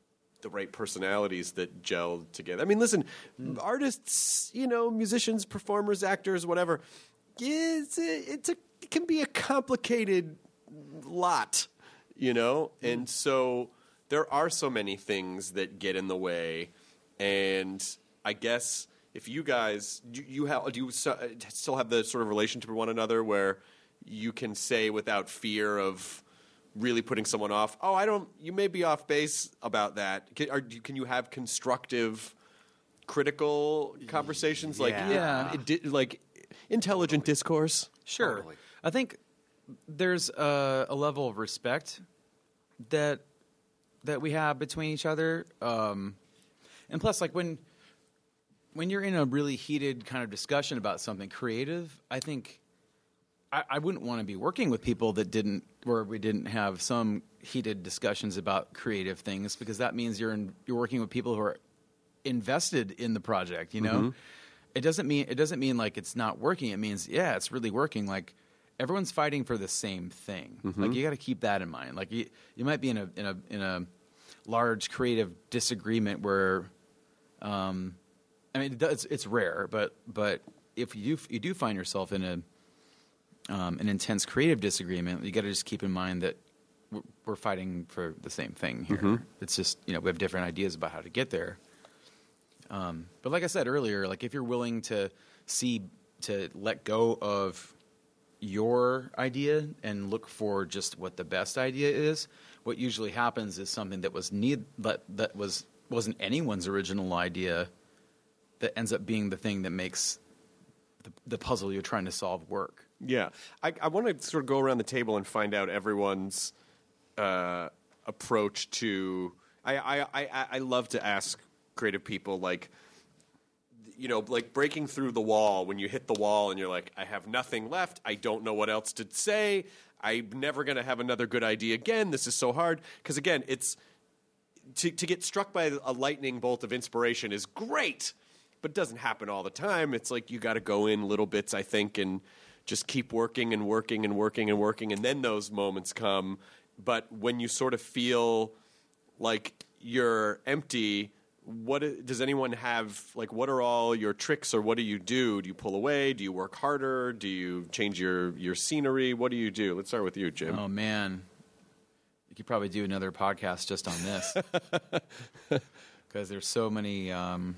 the right personalities that gel together. I mean, listen, mm. artists, you know, musicians, performers, actors, whatever, it's a, it's a, it can be a complicated lot, you know? Mm. And so there are so many things that get in the way. And I guess if you guys, do you, have, do you still have the sort of relationship with one another where you can say without fear of really putting someone off, oh, I don't, you may be off base about that. Can, are, can you have constructive, critical conversations? Like, yeah. It, it, like intelligent totally. discourse? Sure. Totally. I think there's a, a level of respect that that we have between each other. Um, and plus, like, when when you're in a really heated kind of discussion about something creative, I think I, I wouldn't want to be working with people that didn't, where we didn't have some heated discussions about creative things, because that means you're in, you're working with people who are invested in the project. You know, mm-hmm. it doesn't mean it doesn't mean like it's not working. It means yeah, it's really working. Like everyone's fighting for the same thing. Mm-hmm. Like you got to keep that in mind. Like you, you might be in a in a in a large creative disagreement where, um, I mean, it does, it's rare, but but if you you do find yourself in a Um, an intense creative disagreement, you got to just keep in mind that we're, we're fighting for the same thing here. Mm-hmm. It's just, you know, we have different ideas about how to get there. Um, but like I said earlier, like if you're willing to see, to let go of your idea and look for just what the best idea is, what usually happens is something that was need that that was wasn't anyone's original idea that ends up being the thing that makes the, the puzzle you're trying to solve work. Yeah. I, I want to sort of go around the table and find out everyone's uh, approach to... I, I, I, I love to ask creative people, like, you know, like breaking through the wall when you hit the wall and you're like, I have nothing left. I don't know what else to say. I'm never going to have another good idea again. This is so hard. Because, again, it's... To, to get struck by a lightning bolt of inspiration is great, but it doesn't happen all the time. It's like you got to go in little bits, I think, and... just keep working and working and working and working, and then those moments come. But when you sort of feel like you're empty, what does anyone have? Like, what are all your tricks, or what do you do? Do you pull away? Do you work harder? Do you change your, your scenery? What do you do? Let's start with you, Jim. Oh, man. You could probably do another podcast just on this. Because there's so many... Um...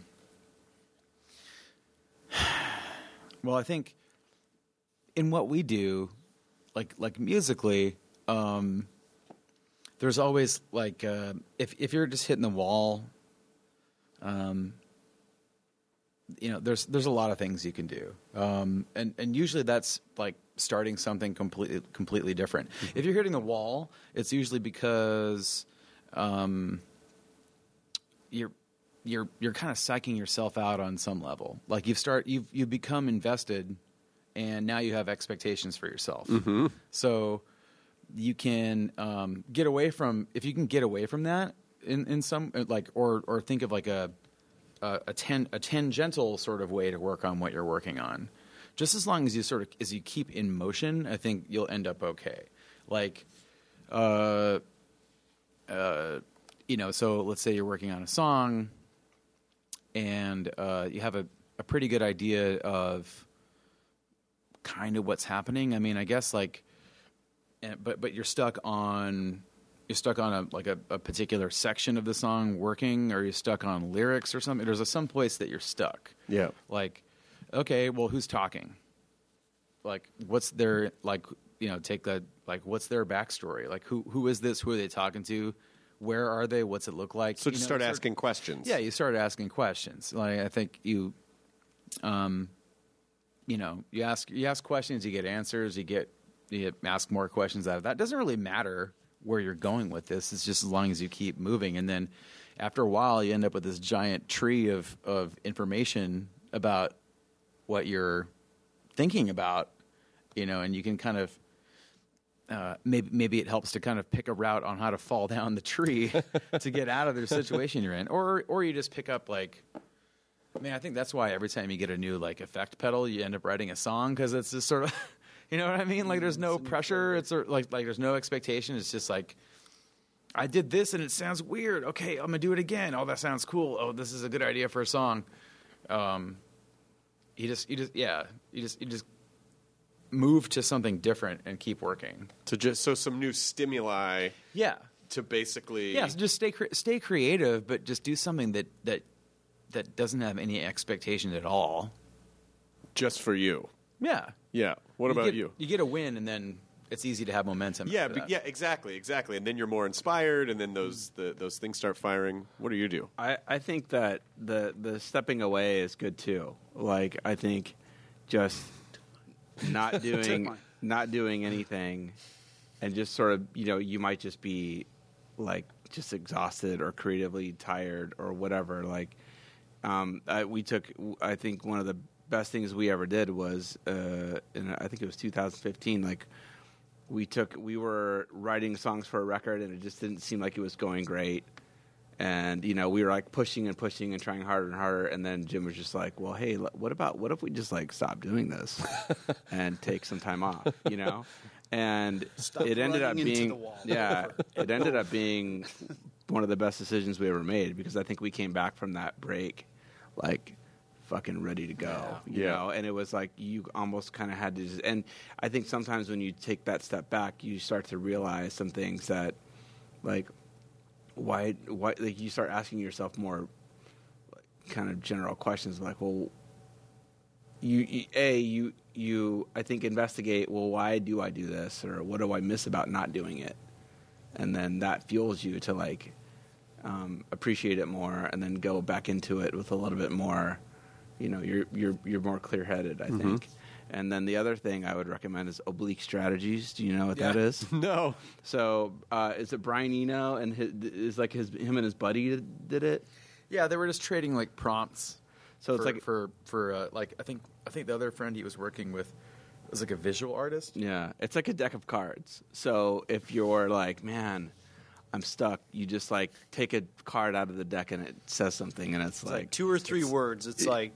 Well, I think... in what we do, like like musically, um, there's always like uh, if if you're just hitting the wall, um, you know, there's there's a lot of things you can do, um, and and usually that's like starting something completely completely different. Mm-hmm. If you're hitting the wall, it's usually because um, you're you're you're kind of psyching yourself out on some level. Like you start you've you've become invested. And now you have expectations for yourself. Mm-hmm. So you can um, get away from, if you can get away from that in, in some, like, or or think of like a a, a, ten, a tangential sort of way to work on what you're working on. Just as long as you sort of, as you keep in motion, I think you'll end up okay. Like, uh, uh, you know, so let's say you're working on a song and uh, you have a, a pretty good idea of kind of what's happening. I mean, I guess like, but but you're stuck on you're stuck on a like a, a particular section of the song working, or you're stuck on lyrics or something. There's a some place that you're stuck. Yeah. Like, okay, well, who's talking? Like, what's their like? You know, take the like, what's their backstory? Like, who who is this? Who are they talking to? Where are they? What's it look like? So you just know, start start, asking questions. Yeah, you start asking questions. Like, I think you, um. You know, you ask you ask questions, you get answers, you get you get, ask more questions out of that. It doesn't really matter where you're going with this. It's just as long as you keep moving, and then after a while, you end up with this giant tree of of information about what you're thinking about. You know, and you can kind of uh, maybe maybe it helps to kind of pick a route on how to fall down the tree to get out of the situation you're in, or or you just pick up like. I mean, I think that's why every time you get a new like effect pedal, you end up writing a song, because it's just sort of, you know what I mean? Like, there's no pressure. It's sort of like like there's no expectation. It's just like, I did this and it sounds weird. Okay, I'm gonna do it again. Oh, that sounds cool. Oh, this is a good idea for a song. Um, you just, you just, yeah, you just, you just move to something different and keep working. To just so some new stimuli. Yeah. To basically. Yeah. So just stay cre- stay creative, but just do something that that that doesn't have any expectation at all. Just for you. Yeah. Yeah. What you about get, you? You get a win, and then it's easy to have momentum. Yeah, after be, that. yeah, exactly, exactly. And then you're more inspired, and then those the, those things start firing. What do you do? I, I think that the the stepping away is good too. Like I think just not doing not doing anything, and just sort of you know you might just be like just exhausted or creatively tired or whatever. Like um, I, we took I think one of the best things we ever did was uh, in I think it was two thousand fifteen. Like we took we were writing songs for a record and it just didn't seem like it was going great. And, you know, we were, like, pushing and pushing and trying harder and harder. And then Jim was just like, well, hey, what about, what if we just, like, stop doing this and take some time off, you know? And Stop it ended up running into being, the wall. yeah, it ended up being one of the best decisions we ever made because I think we came back from that break, like, fucking ready to go, yeah. you Yeah. know? And it was like you almost kind of had to just, and I think sometimes when you take that step back, you start to realize some things that, like, why why like you start asking yourself more like, kind of general questions like well you, you a you you I think investigate well why do I do this or what do I miss about not doing it, and then that fuels you to like um, appreciate it more and then go back into it with a little bit more, you know, you're you're you're more clear headed I Mm-hmm. think. And then the other thing I would recommend is Oblique Strategies. Do you know what Yeah. that is? No. So uh, is it Brian Eno and his, is like his him and his buddy did, did it? Yeah, they were just trading like prompts. So for, it's like for for uh, like I think I think the other friend he was working with was like a visual artist. yeah, it's like a deck of cards. So if you're like, man, I'm stuck, you just like take a card out of the deck and it says something, and it's, It's like, like two or three it's- words. It's like,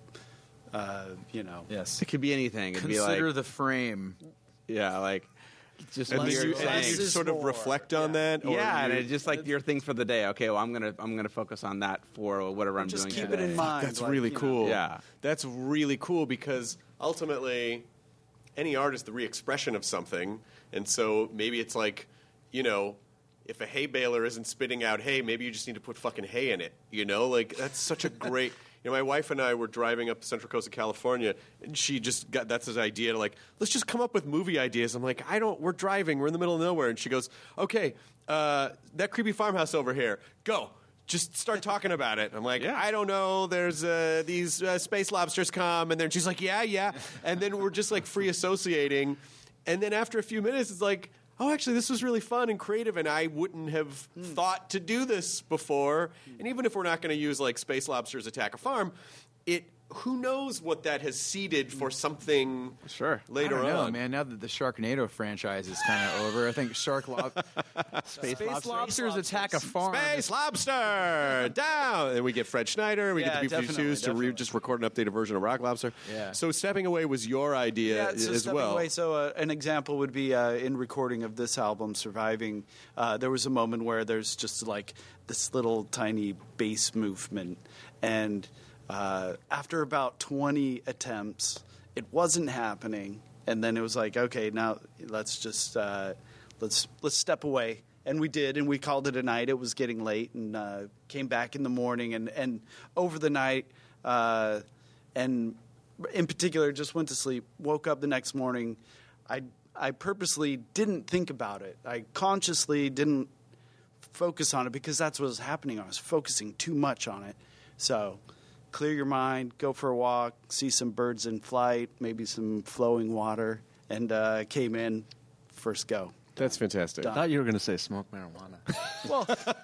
uh, you know. Yes. It could be anything. It'd Consider be like the frame. yeah, like just And what then you're you, and then saying. you sort of more. reflect on that? Or yeah, and you- it's just like your thing for the day. Okay, well, I'm gonna I'm gonna focus on that for whatever I'm Just doing. keep today. it in mind. That's like, really you know. cool. Yeah. That's really cool because ultimately any art is the re-expression of something. And so maybe it's like, you know, if a hay baler isn't spitting out hay, maybe you just need to put fucking hay in it. You know, like that's such a great. You know, my wife and I were driving up the Central Coast of California, and she just got that's his idea to like, let's just come up with movie ideas. I'm like, I don't. We're driving. We're in the middle of nowhere, and she goes, okay, uh, that creepy farmhouse over here, go. Just start talking about it. I'm like, Yeah. I don't know. There's uh, these uh, space lobsters come, and then she's like, yeah, yeah, and then we're just like free associating, and then after a few minutes, it's like, oh, actually, this was really fun and creative, and I wouldn't have thought to do this before. And even if we're not going to use like space lobsters attack a farm, it who knows what that has seeded for something Sure. later I don't know, on. man. Now that the Sharknado franchise is kind of over, I think Shark Lo- Space, Lobsters. Lobsters attack a farm. Space lobster down, and we get Fred Schneider. We Yeah, get the B definitely, fifty-twos to re- definitely. just record an updated version of Rock Lobster. Yeah. So stepping away was your idea Yeah, so as stepping well. away, so uh, an example would be uh, in recording of this album, Surviving, uh, there was a moment where there's just like this little tiny bass movement. And uh, after about twenty attempts, it wasn't happening. And then it was like, okay, now let's just uh, let's let's step away. And we did, and we called it a night. It was getting late, and uh, came back in the morning, and, and over the night, uh, and in particular, just went to sleep. Woke up the next morning. I I purposely didn't think about it. I consciously didn't focus on it because that's what was happening. I was focusing too much on it. So clear your mind, go for a walk, see some birds in flight, maybe some flowing water, and uh, came in first go. That's fantastic. I thought you were going to say smoke marijuana. Well,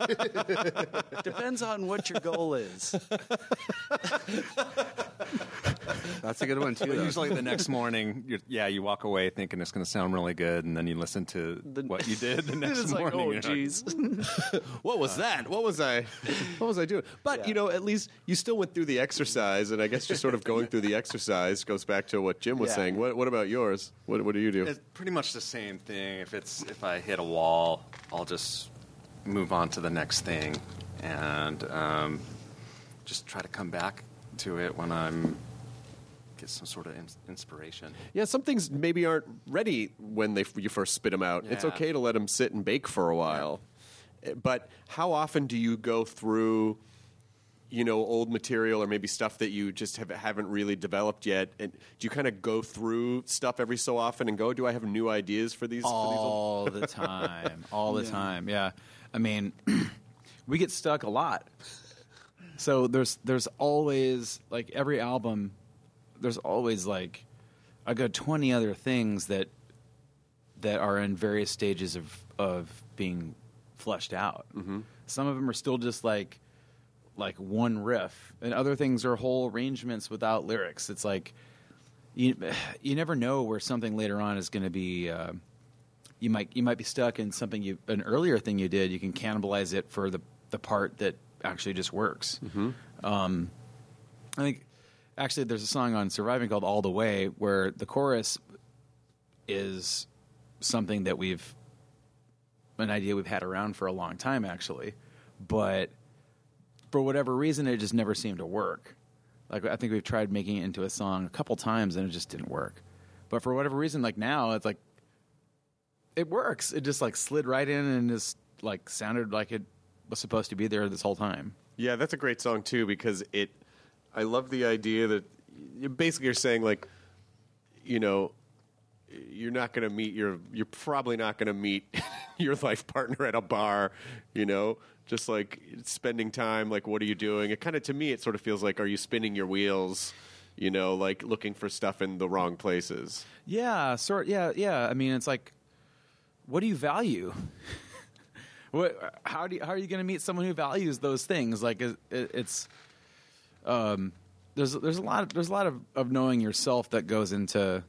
depends on what your goal is. That's a good one too. though. Usually the next morning, you're, yeah, you walk away thinking it's going to sound really good, and then you listen to what you did the next It's like, morning. oh, you're like, jeez. What was that? What was I? What was I doing? But Yeah. you know, at least you still went through the exercise, and I guess just sort of going through the exercise goes back to what Jim was Yeah. saying. What, what about yours? What, what do you do? It's pretty much the same thing. If it's if I hit a wall, I'll just move on to the next thing, and um, just try to come back to it when I'm get some sort of in- inspiration. Yeah, some things maybe aren't ready when they you first spit them out. It's Yeah. okay to let them sit and bake for a while. But how often do you go through, you know, old material or maybe stuff that you just have, haven't really developed yet? And do you kind of go through stuff every so often and go, do I have new ideas for these? For these all old- the time, all the Yeah. time. Yeah, I mean, we get stuck a lot. So there's there's always like every album, there's always like I got twenty other things that that are in various stages of of being fleshed out. Mm-hmm. Some of them are still just like like one riff, and other things are whole arrangements without lyrics. It's like you you never know where something later on is going to be. Uh, you might you might be stuck in something you an earlier thing you did. You can cannibalize it for the the part that actually just works. Mm-hmm. Um, I think actually there's a song on Surviving called "All the Way" where the chorus is something that we've an idea we've had around for a long time actually, but for whatever reason it just never seemed to work. Like I think we've tried making it into a song a couple times and it just didn't work. But for whatever reason, like now it's like it works. It just like slid right in and just like sounded like it was supposed to be there this whole time. Yeah, that's a great song too because it. I love the idea that you basically you're saying like, you know, you're not going to meet your. You're probably not going to meet your life partner at a bar. You know, just like spending time. Like, what are you doing? It kind of to me, it sort of feels like, are you spinning your wheels? You know, like looking for stuff in the wrong places. Yeah, sort. Yeah, yeah. I mean, it's like, what do you value? What? How do you, how are you going to meet someone who values those things? Like it, it's, um, there's there's a lot of, there's a lot of, of knowing yourself that goes into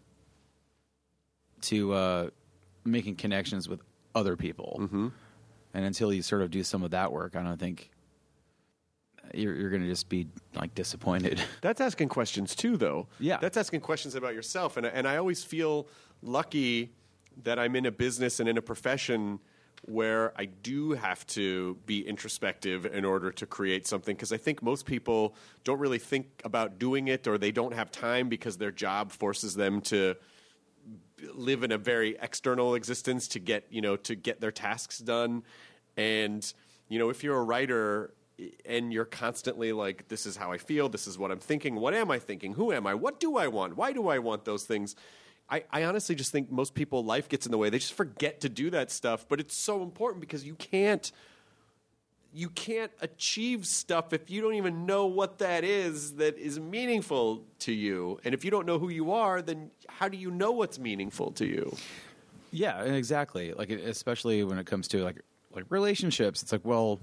to uh, making connections with other people, mm-hmm. and until you sort of do some of that work, I don't think you're you're going to just be like disappointed. That's asking questions too, though. Yeah, that's asking questions about yourself, and and I always feel lucky that I'm in a business and in a profession where I do have to be introspective in order to create something, because I think most people don't really think about doing it, or they don't have time because their job forces them to live in a very external existence to get, you know, to get their tasks done. And, you know, if you're a writer and you're constantly like, this is how I feel, this is what I'm thinking, what am I thinking, who am I, what do I want, why do I want those things? I, I honestly just think most people, life gets in the way. They just forget to do that stuff. But it's so important because you can't you can't achieve stuff if you don't even know what that is that is meaningful to you. And if you don't know who you are, then how do you know what's meaningful to you? Yeah, exactly. Like especially when it comes to like like relationships, it's like, well,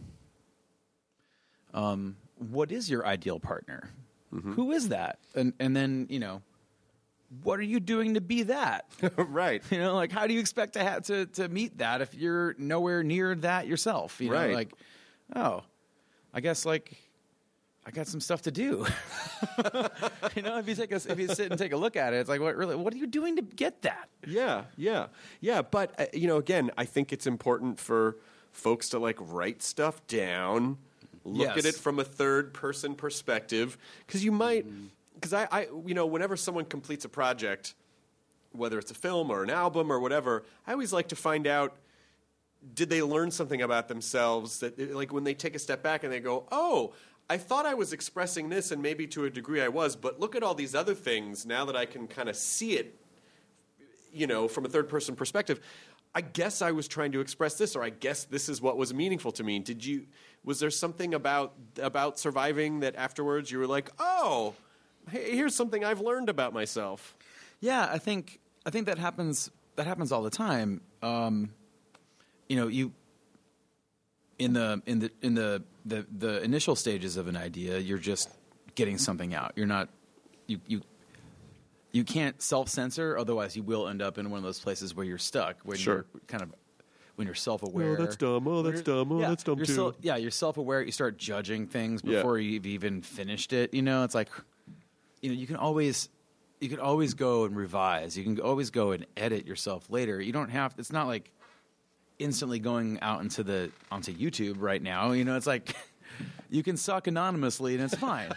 um, what is your ideal partner? Mm-hmm. Who is that? And and then, you know, what are you doing to be that? Right. You know, like how do you expect to have to, to meet that if you're nowhere near that yourself? You know, right. like, oh, I guess like I got some stuff to do. You know, if you take a, if you sit and take a look at it, it's like, what really? What are you doing to get that? Yeah, yeah, yeah. But uh, you know, again, I think it's important for folks to like write stuff down, look Yes. at it from a third person perspective, because you might. Mm. Because I, I, you know, whenever someone completes a project, whether it's a film or an album or whatever, I always like to find out, did they learn something about themselves that, like, when they take a step back and they go, oh, I thought I was expressing this, and maybe to a degree I was, but look at all these other things now that I can kind of see it, you know, from a third-person perspective. I guess I was trying to express this, or I guess this is what was meaningful to me. Did you? Was there something about about Surviving that afterwards you were like, oh, hey, here's something I've learned about myself? Yeah, I think I think that happens. That happens all the time. Um, you know, you in the in the in the, the the initial stages of an idea, you're just getting something out. You're not you you you can't self-censor, otherwise you will end up in one of those places where you're stuck, when Sure. you're kind of when you're self-aware. Oh, that's dumb. Oh, that's dumb. Oh, yeah, that's dumb you're too. So, yeah, you're self-aware. You start judging things Yeah. before you've even finished it. You know, it's like, you know, you can always, you can always go and revise. You can always go and edit yourself later. You don't have. It's not like instantly going out into the onto YouTube right now. You know, it's like you can suck anonymously and it's fine.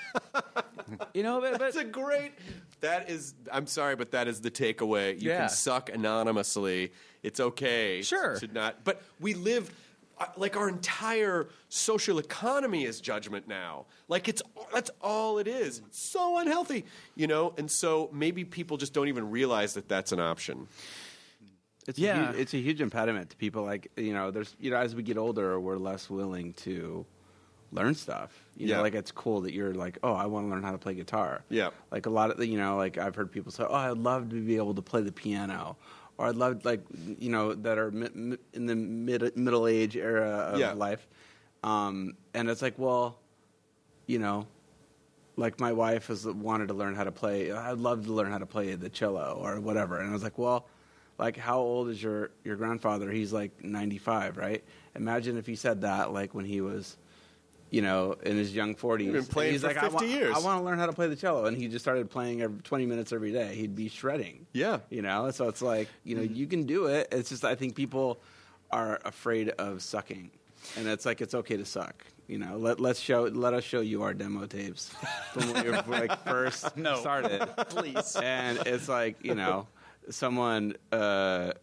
You know, but, but That's a great. That is. I'm sorry, but that is the takeaway. You Yeah. can suck anonymously. It's okay. Sure. To not. But we live. uh, Like our entire social economy is judgment now. Like it's that's all it is. It's so unhealthy, you know. And so maybe people just don't even realize that that's an option. It's Yeah. a huge, it's a huge impediment to people. Like you know, there's you know, as we get older, we're less willing to learn stuff. You Yeah. know, like it's cool that you're like, oh, I want to learn how to play guitar. Yeah. Like a lot of the, you know, like I've heard people say, oh, I'd love to be able to play the piano, or I'd love like you know that are mi- mi- in the mid middle age era of Yeah. life, um, and it's like, well, you know. Like my wife has wanted to learn how to play. I'd love to learn how to play the cello or whatever. And I was like, well, like how old is your, your grandfather? He's like ninety-five, right? Imagine if he said that like when he was, you know, in his young forties. He's been playing he's for like, fifty I wa- years. I want to learn how to play the cello, and he just started playing every twenty minutes every day. He'd be shredding. Yeah. You know, so it's like you know you can do it. It's just I think people are afraid of sucking, and it's like it's okay to suck. You know, let let's show let us show you our demo tapes from when we were like first No. started, please. and it's like you know, someone, uh,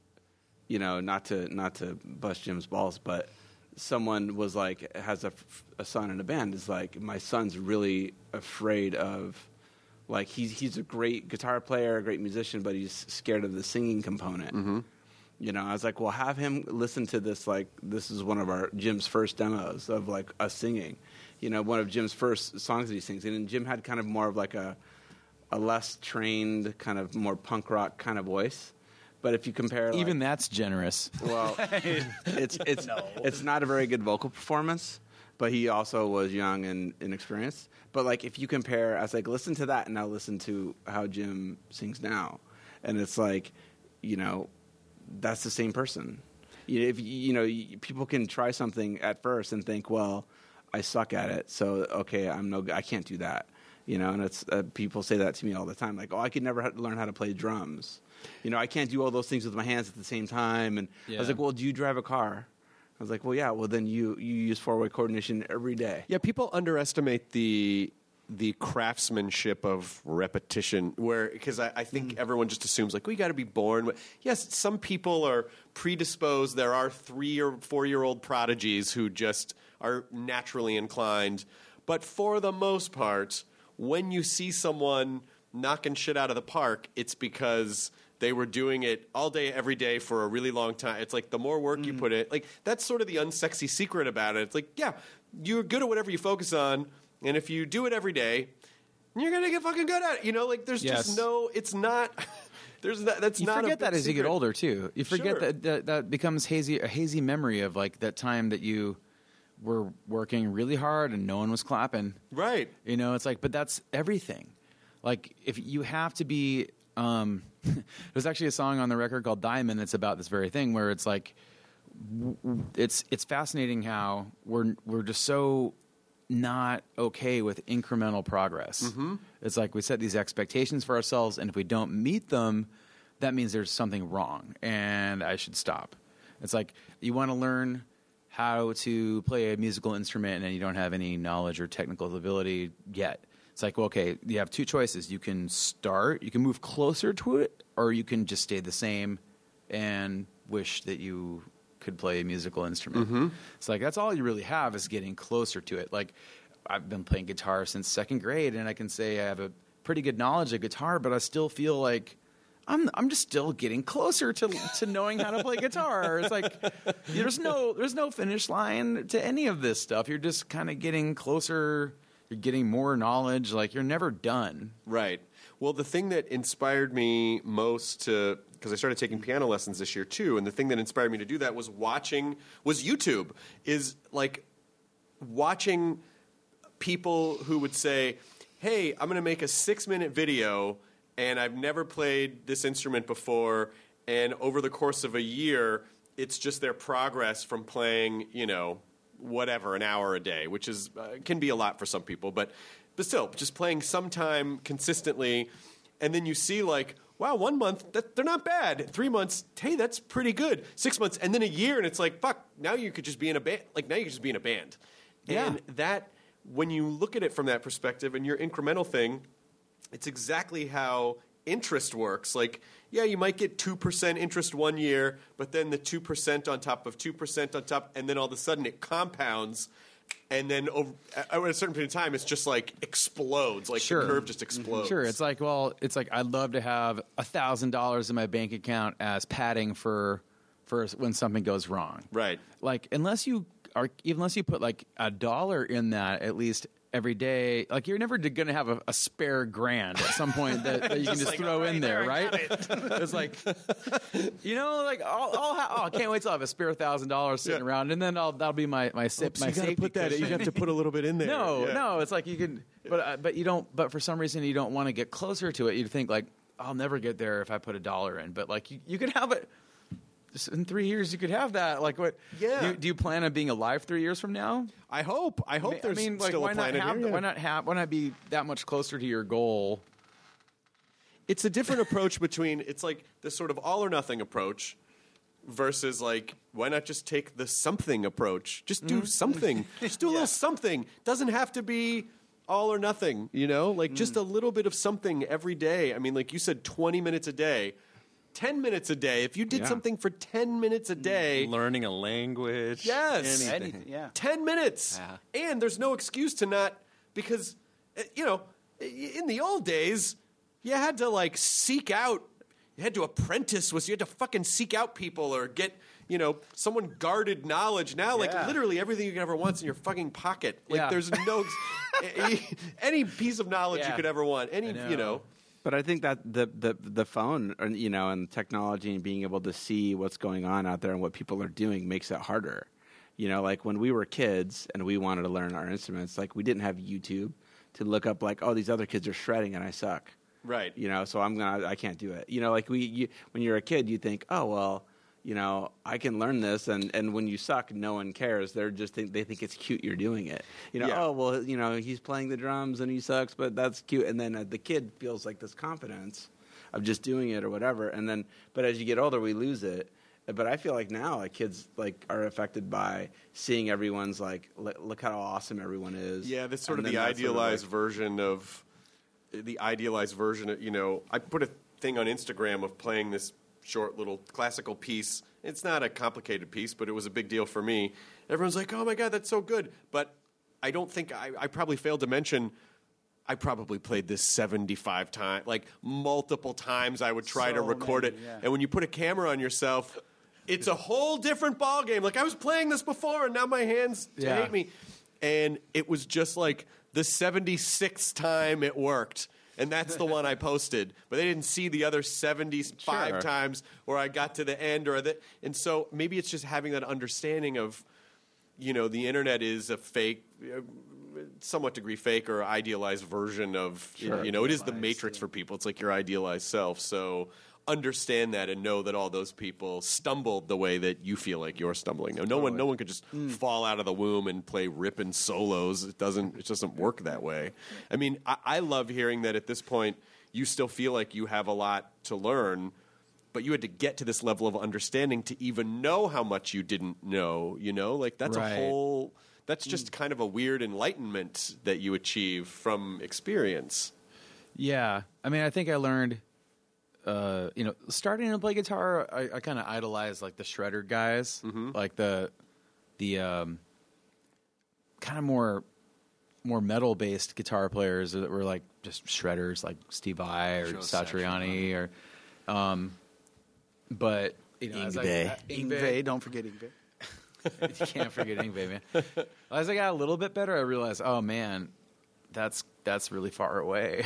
you know, not to not to bust Jim's balls, but someone was like has a, a son in a band. Is like my son's really afraid of, like he's he's a great guitar player, a great musician, but he's scared of the singing component. Mm-hmm. You know, I was like, well, have him listen to this. Like, this is one of our Jim's first demos of like us singing. You know, one of Jim's first songs that he sings. And Jim had kind of more of like a a less trained, kind of more punk rock kind of voice. But if you compare, like, even that's generous. well, it's it's it's not a very good vocal performance. But he also was young and inexperienced. But like, if you compare, I was like, listen to that, and now listen to how Jim sings now, and it's like, you know. That's the same person. You know, if you know, you, people can try something at first and think, "Well, I suck at it, so okay, I'm no, I can't do that." You know, and it's uh, people say that to me all the time, like, "Oh, I could never ha- learn how to play drums." You know, I can't do all those things with my hands at the same time. And Yeah. I was like, "Well, do you drive a car?" I was like, "Well, yeah. Well, then you you use four-way coordination every day." Yeah, people underestimate the the craftsmanship of repetition, where because I, I think everyone just assumes like we got to be born with. Yes, some people are predisposed. There are three or four year old prodigies who just are naturally inclined, but for the most part, when you see someone knocking shit out of the park, it's because they were doing it all day, every day for a really long time. It's like the more work you put in, like that's sort of the unsexy secret about it. It's like, yeah, you're good at whatever you focus on, and if you do it every day, you're gonna get fucking good at it. You know, like there's Yes. just no. It's not. There's not. That's You not. forget a big that as you secret. get older too. You forget Sure. that, that that becomes hazy a hazy memory of like that time that you were working really hard and no one was clapping. Right. You know, it's like, but that's everything. Like if you have to be. Um, there's actually a song on the record called Diamond that's about this very thing, where it's like, w- w- it's it's fascinating how we're we're just so not okay with incremental progress. Mm-hmm. It's like we set these expectations for ourselves, and if we don't meet them, that means there's something wrong, and I should stop. It's like you want to learn how to play a musical instrument, and you don't have any knowledge or technical ability yet. It's like, well, okay, you have two choices. You can start, you can move closer to it, or you can just stay the same and wish that you could play a musical instrument. Mm-hmm. It's like that's all you really have is getting closer to it. Like I've been playing guitar since second grade, and I can say I have a pretty good knowledge of guitar, but I still feel like I'm I'm just still getting closer to to knowing how to play guitar. It's like there's no there's no finish line to any of this stuff. You're just kind of getting closer. You're getting more knowledge. Like you're never done. Right. Well, the thing that inspired me most to, because I started taking piano lessons this year too, and the thing that inspired me to do that was watching, was YouTube, is like watching people who would say, hey, I'm going to make a six minute video and I've never played this instrument before, and over the course of a year, it's just their progress from playing, you know, whatever, an hour a day, which is uh, can be a lot for some people, but but still, just playing sometime consistently, and then you see like, wow, one month, that, they're not bad. Three months, hey, that's pretty good. Six months, and then a year, and it's like, fuck, now you could just be in a band. Like, now you could just be in a band. Yeah. And that, when you look at it from that perspective and your incremental thing, it's exactly how interest works. Like, yeah, you might get two percent interest one year, but then the two percent on top of two percent on top, and then all of a sudden it compounds. And then over, at a certain period of time, it's just like explodes. Like Sure. the curve just explodes. Sure, it's like, well, it's like I'd love to have a thousand dollars in my bank account as padding for for when something goes wrong. Right. Like unless you are, unless you put like a dollar in that at least every day, like you're never going to have a, a spare grand at some point that, that you can just like, throw all in right, there, there, I right? got It's like, you know, like I'll, I'll ha- oh, I can't wait till I have a spare thousand dollars sitting Yeah. around, and then I'll that'll be my my sip. Oops, my you gotta safety put that. cushion. You have to put a little bit in there. No, Yeah. no, it's like you can, but uh, but you don't. But for some reason, you don't want to get closer to it. You think like, I'll never get there if I put a dollar in. But like, you, you could have it just in three years. You could have that. Like, what? Yeah. Do you, do you plan on being alive three years from now? I hope. I hope I there's mean, like, still why a not planet have? here. yeah. Why not have? Why not be that much closer to your goal? It's a different approach between it's like this sort of all or nothing approach versus like why not just take the something approach? Just do something. Just do a little something. Doesn't have to be all or nothing, you know? Like just a little bit of something every day. I mean, like you said, twenty minutes a day. ten minutes a day. If you did Yeah. something for ten minutes a day, Learning a language. yes. Anything. Anything, yeah. ten minutes. Yeah. And there's no excuse to not, because, uh, you know, i- in the old days, you had to, like, seek out, you had to apprentice, was you had to fucking seek out people or get, you know, someone guarded knowledge. Now, like, Yeah. literally everything you can ever want is in your fucking pocket. Like, Yeah. there's no, any piece of knowledge you Yeah. could ever want. Any, I know. you know. But I think that the the the phone, or, you know, and technology and being able to see what's going on out there and what people are doing makes it harder. You know, like when we were kids and we wanted to learn our instruments, like we didn't have YouTube to look up like, oh, these other kids are shredding and I suck. Right. You know, so I'm gonna I can't do it. You know, like we you, when you're a kid, you think, oh well, you know, I can learn this, and, and when you suck, no one cares. They're just think, they think it's cute you're doing it. You know, Yeah. oh well, you know, he's playing the drums and he sucks, but that's cute. And then uh, the kid feels like this confidence of just doing it or whatever. And then, but as you get older, we lose it. But I feel like now, like kids, like are affected by seeing everyone's like, look how awesome everyone is. Yeah, that's sort And of the then that's sort of, idealized like- version of the idealized version of, you know, I put a thing on Instagram of playing this short little classical piece. It's not a complicated piece, but it was a big deal for me. Everyone's like, oh my God, that's so good. But I don't think I, I probably failed to mention I probably played this seventy-five times, like multiple times I would try So to record many, it. yeah. And when you put a camera on yourself, it's a whole different ballgame. Like I was playing this before and now my hands Yeah. hate me. And it was just like the seventy-sixth time it worked. And that's the one I posted. But they didn't see the other seventy-five Sure. times where I got to the end or the and so maybe it's just having that understanding of, you know, the internet is a fake, uh, somewhat degree fake or idealized version of, Sure. you know, it is the matrix for people. It's like your idealized self. So understand that and know that all those people stumbled the way that you feel like you're stumbling. No, no one, no one could just fall out of the womb and play ripping solos. It doesn't. It doesn't work that way. I mean, I, I love hearing that at this point you still feel like you have a lot to learn, but you had to get to this level of understanding to even know how much you didn't know. You know, like that's Right. a whole. That's just kind of a weird enlightenment that you achieve from experience. Yeah, I mean, I think I learned, uh, you know, starting to play guitar. I, I kind of idolized like the shredder guys, like the the um, kind of more more metal based guitar players that were like just shredders, like Steve Vai or Joe Satriani, or, um, but you know, as I- Yngwie. I- Yngwie, don't forget Yngwie. you can't forget Yngwie, man. As I got a little bit better, I realized, oh man, that's that's really far away.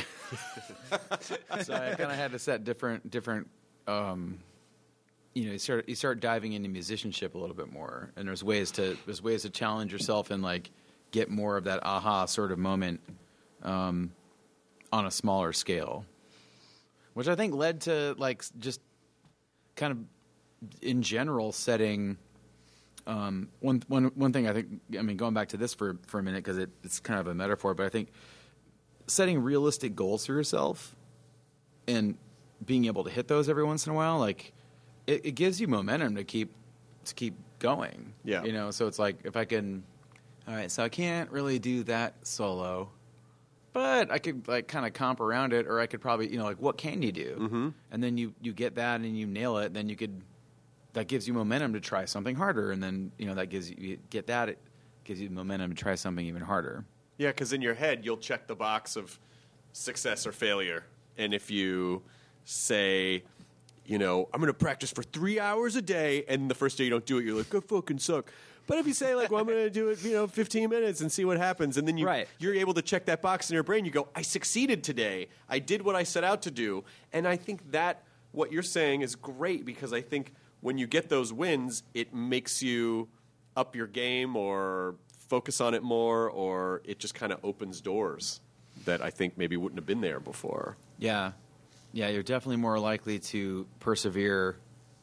So I kind of had to set different different. Um, you know, you start you start diving into musicianship a little bit more, and there's ways to there's ways to challenge yourself and like get more of that aha sort of moment um, on a smaller scale, which I think led to like just kind of in general setting. Um, one, one, one thing I think, I mean, going back to this for, for a minute, because it, it's kind of a metaphor, but I think setting realistic goals for yourself and being able to hit those every once in a while, like it, it gives you momentum to keep to keep going. Yeah. You know, so it's like if I can, all right, so I can't really do that solo, but I could like kind of comp around it, or I could probably, you know, like what can you do? Mm-hmm. And then you, you get that and you nail it, then you could, that gives you momentum to try something harder, and then, you know, that gives you, you get that, it gives you momentum to try something even harder. Yeah, because in your head, you'll check the box of success or failure. And if you say, you know, I'm going to practice for three hours a day, and the first day you don't do it, you're like, I fucking suck. But if you say, like, well, I'm going to do it, you know, fifteen minutes and see what happens, and then you, right. you're able to check that box in your brain, you go, I succeeded today. I did what I set out to do. And I think that what you're saying is great, because I think when you get those wins, it makes you up your game or focus on it more, or it just kind of opens doors that I think maybe wouldn't have been there before. Yeah. Yeah, you're definitely more likely to persevere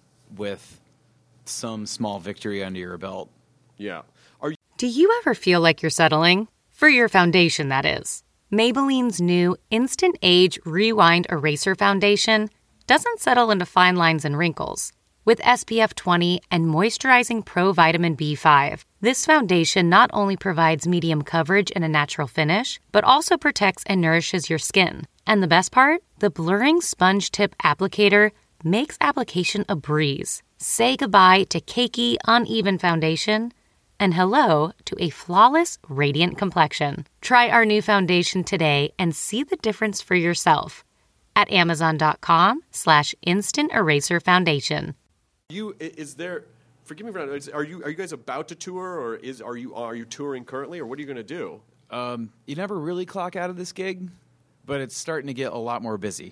with some small victory under your belt. Yeah. Are you- Do you ever feel like you're settling? For your foundation, that is. Maybelline's new Instant Age Rewind Eraser Foundation doesn't settle into fine lines and wrinkles. With S P F twenty and moisturizing Pro Vitamin B five, this foundation not only provides medium coverage and a natural finish, but also protects and nourishes your skin. And the best part? The blurring sponge tip applicator makes application a breeze. Say goodbye to cakey, uneven foundation and hello to a flawless, radiant complexion. Try our new foundation today and see the difference for yourself at amazon.com slash instant eraser foundation. You is there? Forgive me for not. Are you are you guys about to tour, or is are you are you touring currently, or what are you going to do? Um, you never really clock out of this gig, but it's starting to get a lot more busy.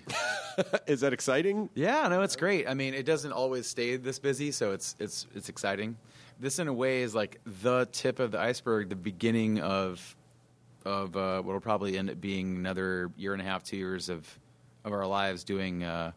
Is that exciting? Yeah, no, it's great. I mean, it doesn't always stay this busy, so it's it's it's exciting. This, in a way, is like the tip of the iceberg, the beginning of of uh, what will probably end up being another year and a half, two years of of our lives doing uh,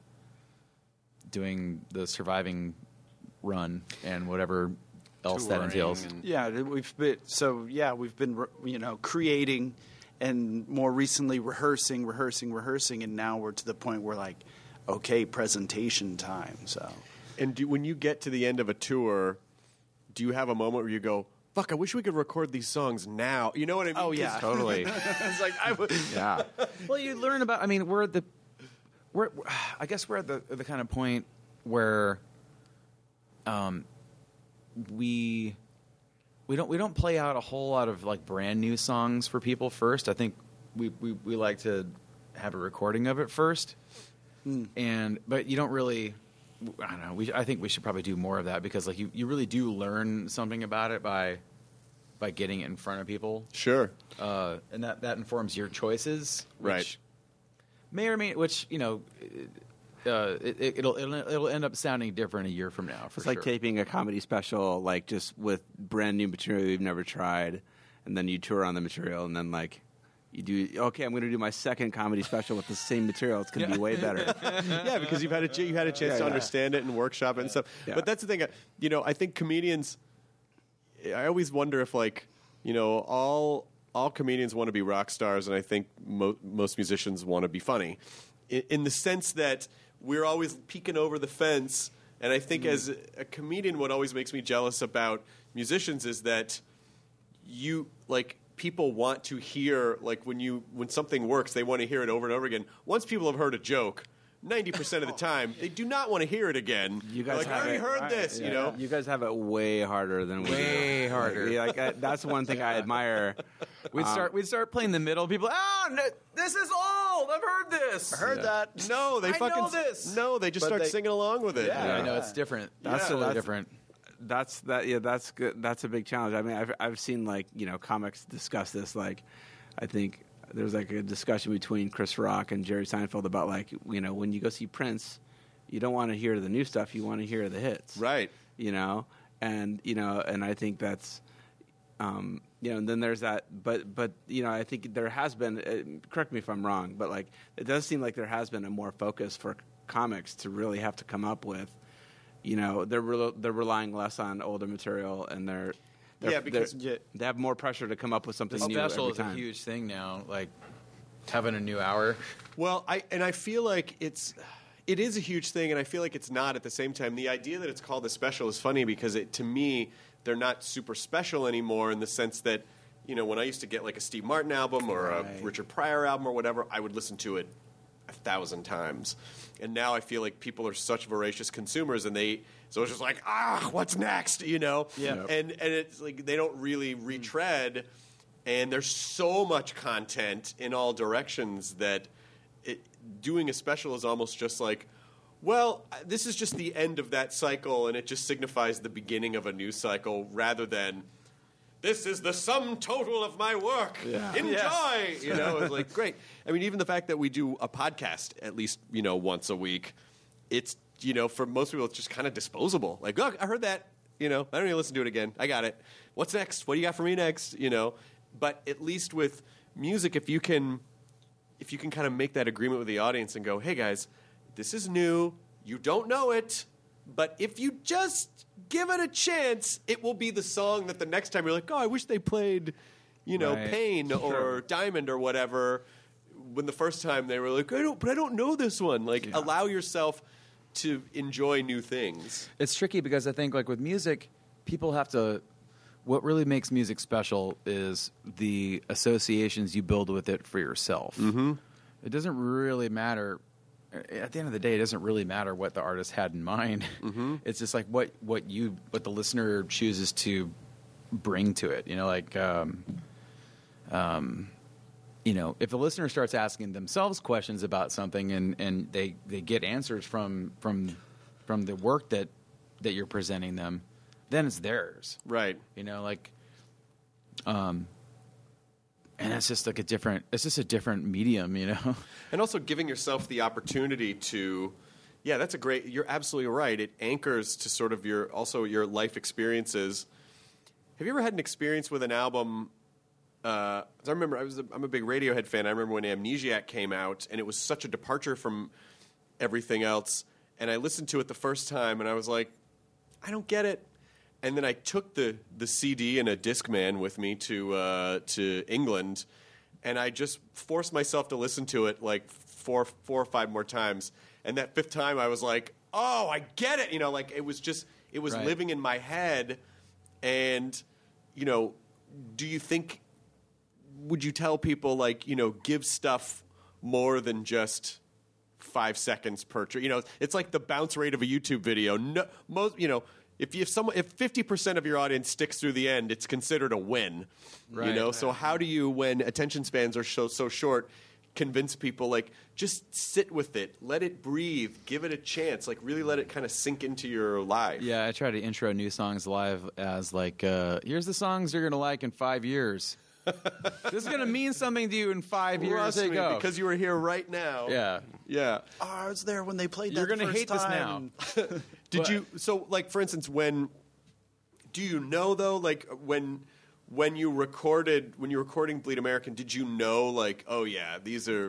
doing the surviving run and whatever else that entails. Yeah, we've been so yeah we've been you know creating and more recently rehearsing, rehearsing, rehearsing, and now we're to the point where like, okay, presentation time. So, and do, when you get to the end of a tour, do you have a moment where you go, "Fuck, I wish we could record these songs now"? You know what I mean? Oh yeah, totally. It's like I would. Yeah. Well, you learn about. I mean, we're at the we're. I guess we're at the the kind of point where, um, we. We don't we don't play out a whole lot of like brand new songs for people first. I think we, we, we like to have a recording of it first, mm. and but you don't really. I don't know. We I think we should probably do more of that, because like you, you really do learn something about it by by getting it in front of people. Sure, uh, and that, that informs your choices, which right? May or may which you know. Uh, it, it'll, it'll it'll end up sounding different a year from now. For it's like sure. taping a comedy special, like just with brand new material you've never tried, and then you tour on the material, and then like you do. Okay, I'm going to do my second comedy special with the same material. It's going to yeah. be way better. Yeah, because you've had a you had a chance yeah, to yeah. understand it and workshop it and stuff. Yeah. But that's the thing. You know, I think comedians. I always wonder if like you know all all comedians want to be rock stars, and I think mo- most musicians want to be funny, in, in the sense that we're always peeking over the fence. And I think mm. as a comedian, what always makes me jealous about musicians is that you, like, people want to hear, like, when you when something works, they want to hear it over and over again. Once people have heard a joke, ninety percent of the time, they do not want to hear it again. You guys like, have I already it, heard right, this, yeah. you know? You guys have it way harder than we do. Way harder. Like, like I, that's one thing I admire. We'd Um, start we'd start playing the middle. People, oh, no, this is old. I've heard this. I heard Yeah. that. No, they I fucking know this. No, they just But start they- singing along with it. Yeah. Yeah, I know it's different. That's- That's totally that's- different. That's that. Yeah, that's good. That's a big challenge. I mean, I've I've seen like you know comics discuss this. Like, I think there's like a discussion between Chris Rock and Jerry Seinfeld about like you know when you go see Prince, you don't want to hear the new stuff. You want to hear the hits. Right. You know, and you know, and I think that's. Um, you know, and then there's that, but but you know, I think there has been. Uh, correct me if I'm wrong, but like it does seem like there has been a more focus for comics to really have to come up with. You know, they're re- they're relying less on older material, and they're, they're Yeah, because- they're- Yeah. they have more pressure to come up with something The new special every is a time. huge thing now. Like having a new hour. Well, I and I feel like it's It is a huge thing, and I feel like it's not at the same time. The idea that it's called a special is funny because it, to me, they're not super special anymore in the sense that, you know, when I used to get like a Steve Martin album or Right. a Richard Pryor album or whatever, I would listen to it a thousand times. And now I feel like people are such voracious consumers, and they so it's just like, ah, what's next, you know? Yeah. Yep. And and it's like they don't really retread, and there's so much content in all directions that it, doing a special is almost just like, well, this is just the end of that cycle, and it just signifies the beginning of a new cycle rather than this is the sum total of my work. Yeah. Enjoy. Yeah. You know, it's like, great. I mean, even the fact that we do a podcast at least, you know, once a week, it's, you know, for most people, it's just kind of disposable. Like, look, I heard that. You know, I don't need to listen to it again. I got it. What's next? What do you got for me next? You know, but at least with music, if you can, if you can kind of make that agreement with the audience and go, hey, guys, this is new. You don't know it. But if you just give it a chance, it will be the song that the next time you're like, oh, I wish they played, you know, Right. Pain or Sure. Diamond or whatever. When the first time they were like, I don't, but I don't know this one. Like, Yeah. allow yourself to enjoy new things. It's tricky because I think, like with music, people have to. What really makes music special is the associations you build with it for yourself. Mm-hmm. It doesn't really matter. At the end of the day, it doesn't really matter what the artist had in mind. Mm-hmm. It's just like what, what you what the listener chooses to bring to it. You know, like um, um, you know, if the listener starts asking themselves questions about something and, and they, they get answers from from from the work that that you're presenting them, then it's theirs. Right. You know, like um and it's just like a different it's just a different medium, you know. And also giving yourself the opportunity to, yeah, that's a great, you're absolutely right. It anchors to sort of your, also your life experiences. Have you ever had an experience with an album? Uh, 'cause I remember, I was a, I'm a big Radiohead fan. I remember when Amnesiac came out, and it was such a departure from everything else. And I listened to it the first time, and I was like, I don't get it. And then I took the, the C D and a Discman with me to uh, to England, and I just forced myself to listen to it like four four or five more times. And that fifth time, I was like, "Oh, I get it!" You know, like it was just it was Right. living in my head. And you know, do you think? Would you tell people like you know give stuff more than just five seconds per? Tr- you know, it's like the bounce rate of a YouTube video. No, most you know. If you, if someone if fifty percent of your audience sticks through the end, it's considered a win. You Right. know, so how do you, when attention spans are so so short, convince people like just sit with it, let it breathe, give it a chance, like really let it kind of sink into your life. Yeah, I try to intro new songs live as like, uh, here's the songs you're gonna like in five years. This is gonna mean something to you in five years. Trust There you me, go. because you were here right now. Yeah. Yeah. Oh, I was there when they played that You're the gonna first hate this time. now. Did But- you so like for instance when do you know though like when when you recorded when you were recording Bleed American, did you know like, oh yeah, these are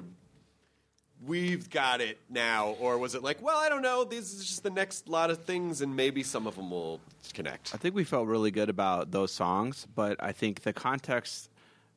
we've got it now, or was it like, well, I don't know, this is just the next lot of things and maybe some of them will connect? I think we felt really good about those songs, but I think the context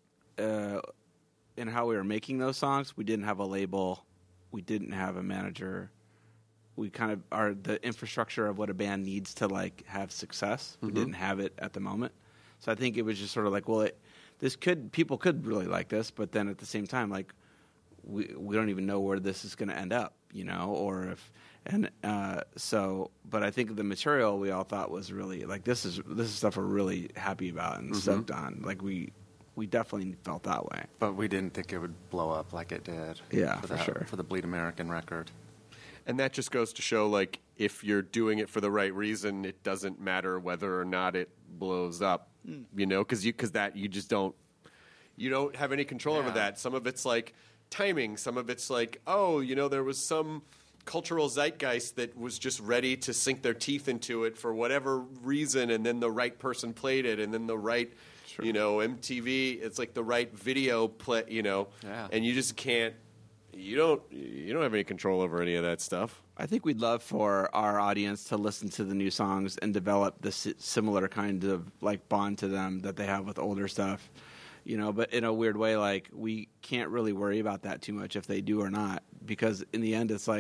uh, in how we were making those songs, we didn't have a label, we didn't have a manager. We kind of are the infrastructure of what a band needs to like have success. We Mhm. didn't have it at the moment, so I think it was just sort of like, well, it, this could people could really like this, but then at the same time, like we we don't even know where this is going to end up, you know, or if and uh, so. But I think the material we all thought was really like this is this is stuff we're really happy about and Mhm. stoked on. Like we we definitely felt that way. But we didn't think it would blow up like it did. Yeah, for, for that- sure. For the Bleed American record. And that just goes to show, like, if you're doing it for the right reason, it doesn't matter whether or not it blows up, Mm. you know, because you, cause that you just don't, you don't have any control over Yeah. that. Some of it's like timing. Some of it's like, oh, you know, there was some cultural zeitgeist that was just ready to sink their teeth into it for whatever reason, and then the right person played it, and then the right, you know, M T V. It's like the right video play, you know, Yeah. and you just can't. You don't. You don't have any control over any of that stuff. I think we'd love for our audience to listen to the new songs and develop the si- similar kind of like bond to them that they have with older stuff, you know. But in a weird way, like we can't really worry about that too much if they do or not, because in the end, it's like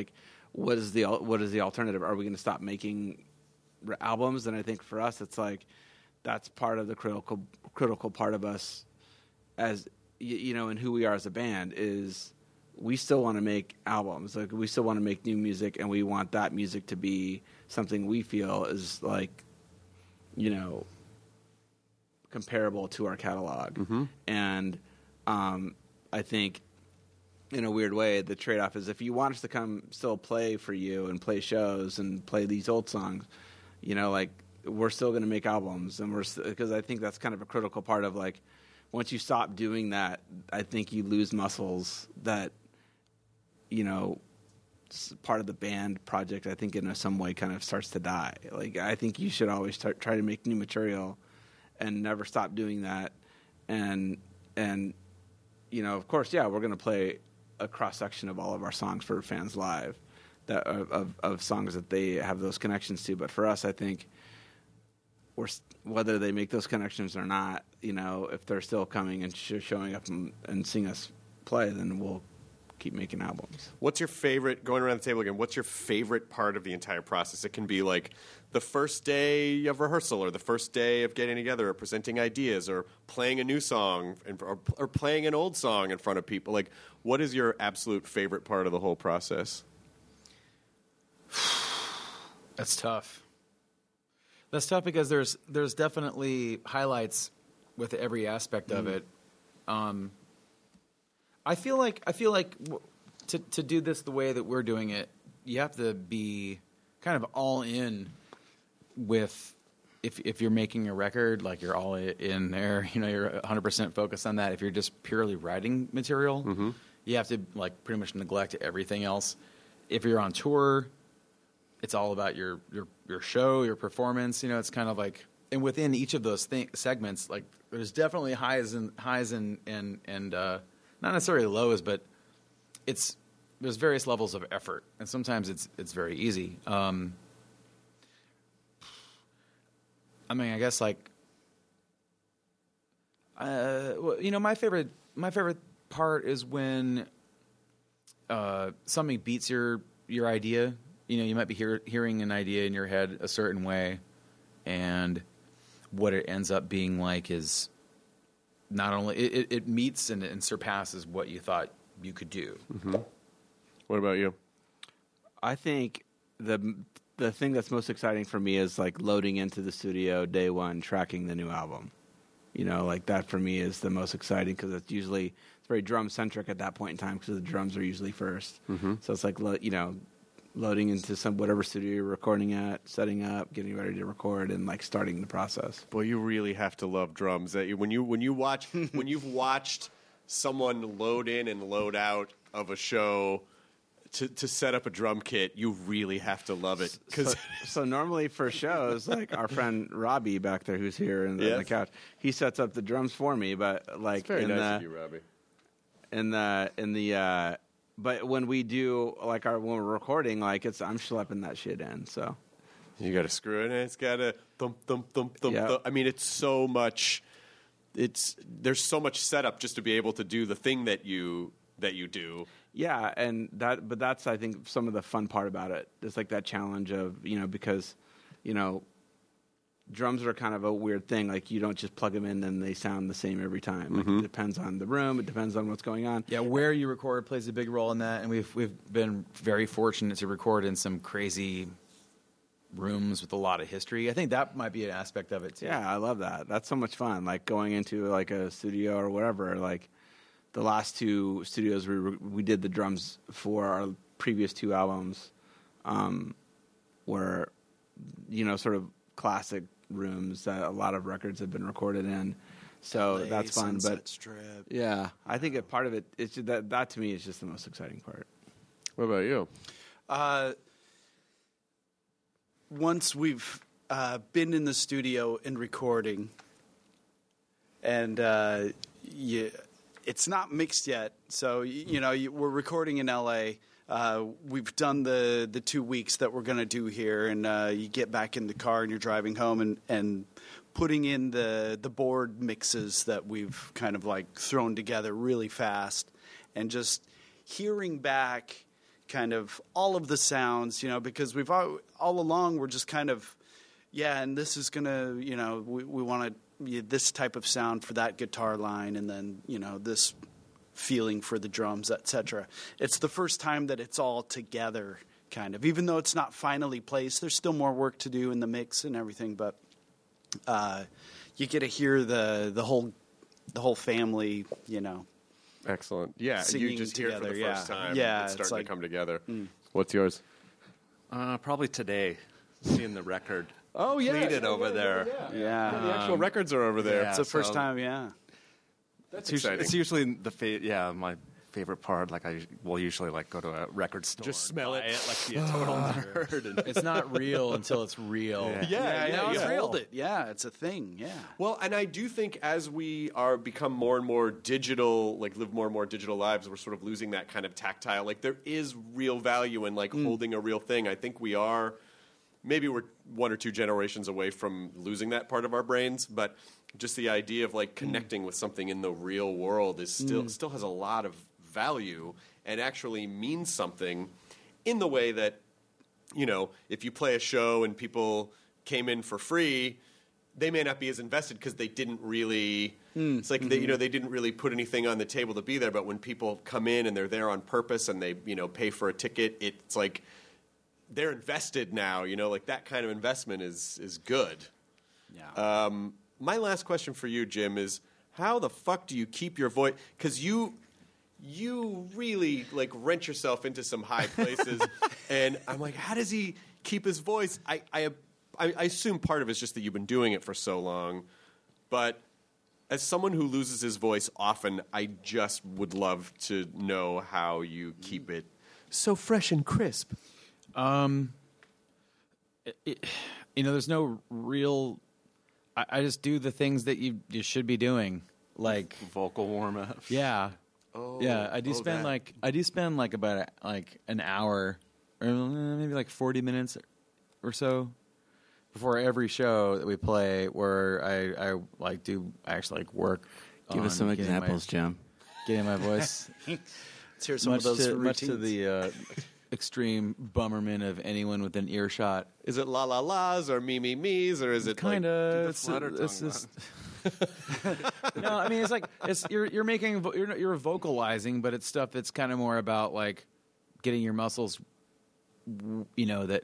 what is the what is the alternative? Are we going to stop making albums? And I think for us, it's like that's part of the critical critical part of us as you, you know, and who we are as a band is we still want to make albums. Like we still want to make new music, and we want that music to be something we feel is like, you know, comparable to our catalog. Mm-hmm. And um, I think, in a weird way, the trade-off is if you want us to come still play for you and play shows and play these old songs, you know, like we're still going to make albums, and we're because I think that's kind of a critical part of like once you stop doing that, I think you lose muscles that, you know, part of the band project, I think in some way kind of starts to die. Like I think you should always start, try to make new material and never stop doing that. And, and you know, of course, yeah, we're going to play a cross-section of all of our songs for fans live, that of, of songs that they have those connections to. But for us, I think we're, whether they make those connections or not, you know, if they're still coming and sh- showing up and, and seeing us play, then we'll keep making albums. What's your favorite, going around the table again, what's your favorite part of the entire process? It can be like the first day of rehearsal or the first day of getting together or presenting ideas or playing a new song and, or, or playing an old song in front of people. Like, what is your absolute favorite part of the whole process? That's tough. That's tough because there's there's definitely highlights with every aspect of Mm. it. Um, I feel like I feel like w- to to do this the way that we're doing it, you have to be kind of all in with if if you're making a record, like you're all i- in there. You know, you're one hundred percent focused on that. If you're just purely writing material, Mm-hmm. you have to like pretty much neglect everything else. If you're on tour, it's all about your your your show, your performance. You know, it's kind of like, and within each of those th- segments, like there's definitely highs and highs and and and uh, not necessarily lows, but it's there's various levels of effort, and sometimes it's it's very easy. Um, I mean, I guess like, uh, well, you know, my favorite my favorite part is when uh, something beats your your idea. You know, you might be hear, hearing an idea in your head a certain way, and what it ends up being like is not only it, it meets and, and surpasses what you thought you could do. Mm-hmm. What about you? I think the the thing that's most exciting for me is like loading into the studio day one, tracking the new album. You know, like that for me is the most exciting because it's usually it's very drum centric at that point in time because the drums are usually first. Mm-hmm. So it's like lo- you know, loading into some whatever studio you're recording at, setting up, getting ready to record, and like starting the process. Boy, you really have to love drums. That you, when you when you watch when you've watched someone load in and load out of a show to to set up a drum kit, you really have to love it. Cause So, so normally for shows, like our friend Robbie back there, who's here in the, Yes. the couch, he sets up the drums for me. But like it's very in nice the of you, Robbie. in the in the uh, but when we do like our when we're recording, like it's I'm schlepping that shit in. So You got to screw it in. It's got to thump, thump, thump, thump, Yep. thump. I mean, it's so much. It's there's so much setup just to be able to do the thing that you that you do. yeah, and that but that's I think some of the fun part about it. It's like that challenge of you know because you know drums are kind of a weird thing. Like you don't just plug them in and they sound the same every time. Like, Mhm. It depends on the room. It depends on what's going on. Yeah, where you record plays a big role in that, and we've we've been very fortunate to record in some crazy rooms with a lot of history. I think that might be an aspect of it too. Yeah, I love that. That's so much fun. Like going into like a studio or whatever. Like the last two studios we re- we did the drums for our previous two albums, um, were you know sort of classic rooms that a lot of records have been recorded in. So L A, that's fun. Sunset But Strip. yeah, I think a part of it is just that that to me is just the most exciting part. What about you? Uh, once we've uh, been in the studio and recording, and uh, you, it's not mixed yet. So y- you know you, we're recording in L A. Uh, we've done the the two weeks that we're going to do here, and uh, you get back in the car and you're driving home and, and putting in the the board mixes that we've kind of like thrown together really fast, and just hearing back kind of all of the sounds, you know, because we've all, all along we're just kind of, yeah, and this is going to, you know, we, we want to, this type of sound for that guitar line, and then, you know, this feeling for the drums, et cetera. It's the first time that it's all together, kind of. Even though it's not finally placed, there's still more work to do in the mix and everything, but uh, you get to hear the the whole the whole family, you know. Excellent. Yeah, you just hear it for the together, first yeah. time. Yeah, it's it's starting like- to come together. Mm. What's yours? Uh, probably today, seeing the record. Oh, yeah. completed yeah, over yeah, there. Yeah, yeah. Yeah. Yeah, the actual Um, records are over there. yeah, It's the first so- time, yeah. That's It's usually, exciting. it's usually the fa- yeah my favorite part. Like I will usually like go to a record store, Just and smell buy it. like be a total nerd. And It's not real until it's real. Yeah. Yeah, yeah, now yeah. it's real. It. Yeah, it's a thing. Yeah. Well, and I do think as we are become more and more digital, like live more and more digital lives, we're sort of losing that kind of tactile. Like there is real value in like holding a real thing. I think we are, maybe we're one or two generations away from losing that part of our brains, but just the idea of like connecting with something in the real world is still still has a lot of value and actually means something in the way that, you know, if you play a show and people came in for free, they may not be as invested because they didn't really. It's like they, you know, they didn't really put anything on the table to be there. But when people come in and they're there on purpose and they, you know, pay for a ticket, it's like they're invested now. You know, like that kind of investment is is good. Yeah. Um, my last question for you, Jim, is how the fuck do you keep your voice? Because you. You really like wrench yourself into some high places, and I'm like, how does he keep his voice? I, I, I I assume part of it's just that you've been doing it for so long, but as someone who loses his voice often, I just would love to know how you keep it so fresh and crisp. Um, it, it, you know, there's no real. I, I just do the things that you you should be doing, like vocal warm up. yeah. Oh, Yeah, I do oh, spend that. like I do spend like about a, like an hour or maybe like forty minutes or so before every show that we play, where I, I like do I actually like work. Give on us some getting examples, my, Jim. Getting my voice. Let's hear some much of those to, routines. much to the uh, extreme bummerment of anyone with an earshot. Is it la la la's or me me me's or is it Kind like, of. the It's, flutter it's tongue just. No, I mean it's like it's you're you're making vo- you're you're vocalizing, but it's stuff that's kind of more about like getting your muscles, w- you know, that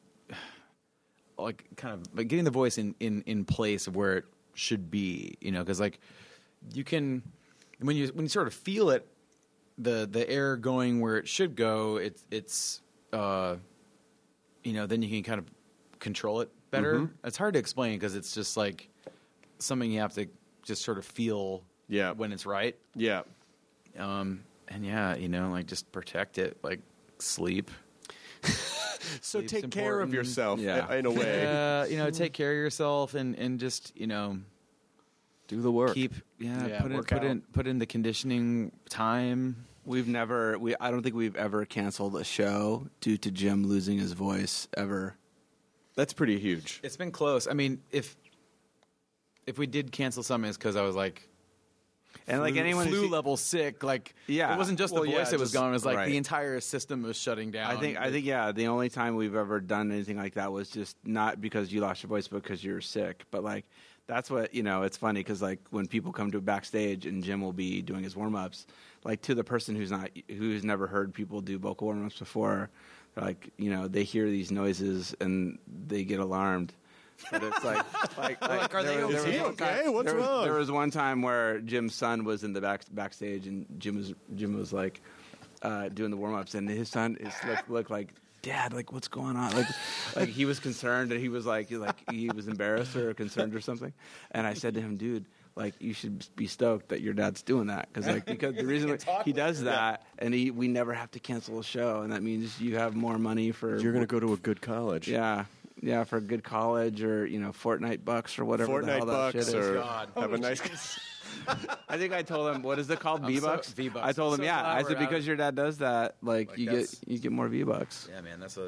like kind of like getting the voice in in in place of where it should be, you know, because like you can when you when you sort of feel it, the the air going where it should go, it's it's uh, you know, then you can kind of control it better. Mhm. It's hard to explain because it's just like something you have to just sort of feel Yeah. when it's right. Yeah. Um, and yeah, you know, like just protect it, like sleep. So Sleep's take care of important. yourself Yeah. in a way. Uh, you know, take care of yourself and, and just, you know, Do the work. keep, yeah, Yeah, put in, work put out. in, put in the conditioning time. We've never. We. I don't think we've ever canceled a show due to Jim losing his voice ever. That's pretty huge. It's been close. I mean, if, if we did cancel something, it's because I was like, And like flu, anyone, who's flu seen- level sick. Like, Yeah. it wasn't just Well, the yeah, voice that was just- gone. It was like right. the entire system was shutting down. I think. I think. Yeah. The only time we've ever done anything like that was just not because you lost your voice, but because you're sick. But like, that's what you know. It's funny because like when people come to backstage and Jim will be doing his warm ups, like to the person who's not who's never heard people do vocal warm ups before, they're like you know they hear these noises and they get alarmed. But it's like, like, like, Like, are they there was- okay? there was one time- Okay, what's there was- wrong? There was one time where Jim's son was in the back backstage, and Jim was Jim was like uh, doing the warm ups, and his son is looked, looked like, Dad, like what's going on? Like, like he was concerned, and he was like, like he was embarrassed or concerned or something. And I said to him, dude, like you should be stoked that your dad's doing that because like because the reason he does that, and he we never have to cancel a show, and that means you have more money for You're going to go to a good college. yeah. Yeah, for a good college or, you know, Fortnite bucks or whatever the hell Fortnite that bucks shit is. or God. have a nice. I think I told him, what is it called? I'm V so- bucks? V-Bucks. I told I'm him, so yeah. glad I we're said out because of- your dad does that, like, Like, you that's- get you get more V bucks. Yeah, man, that's a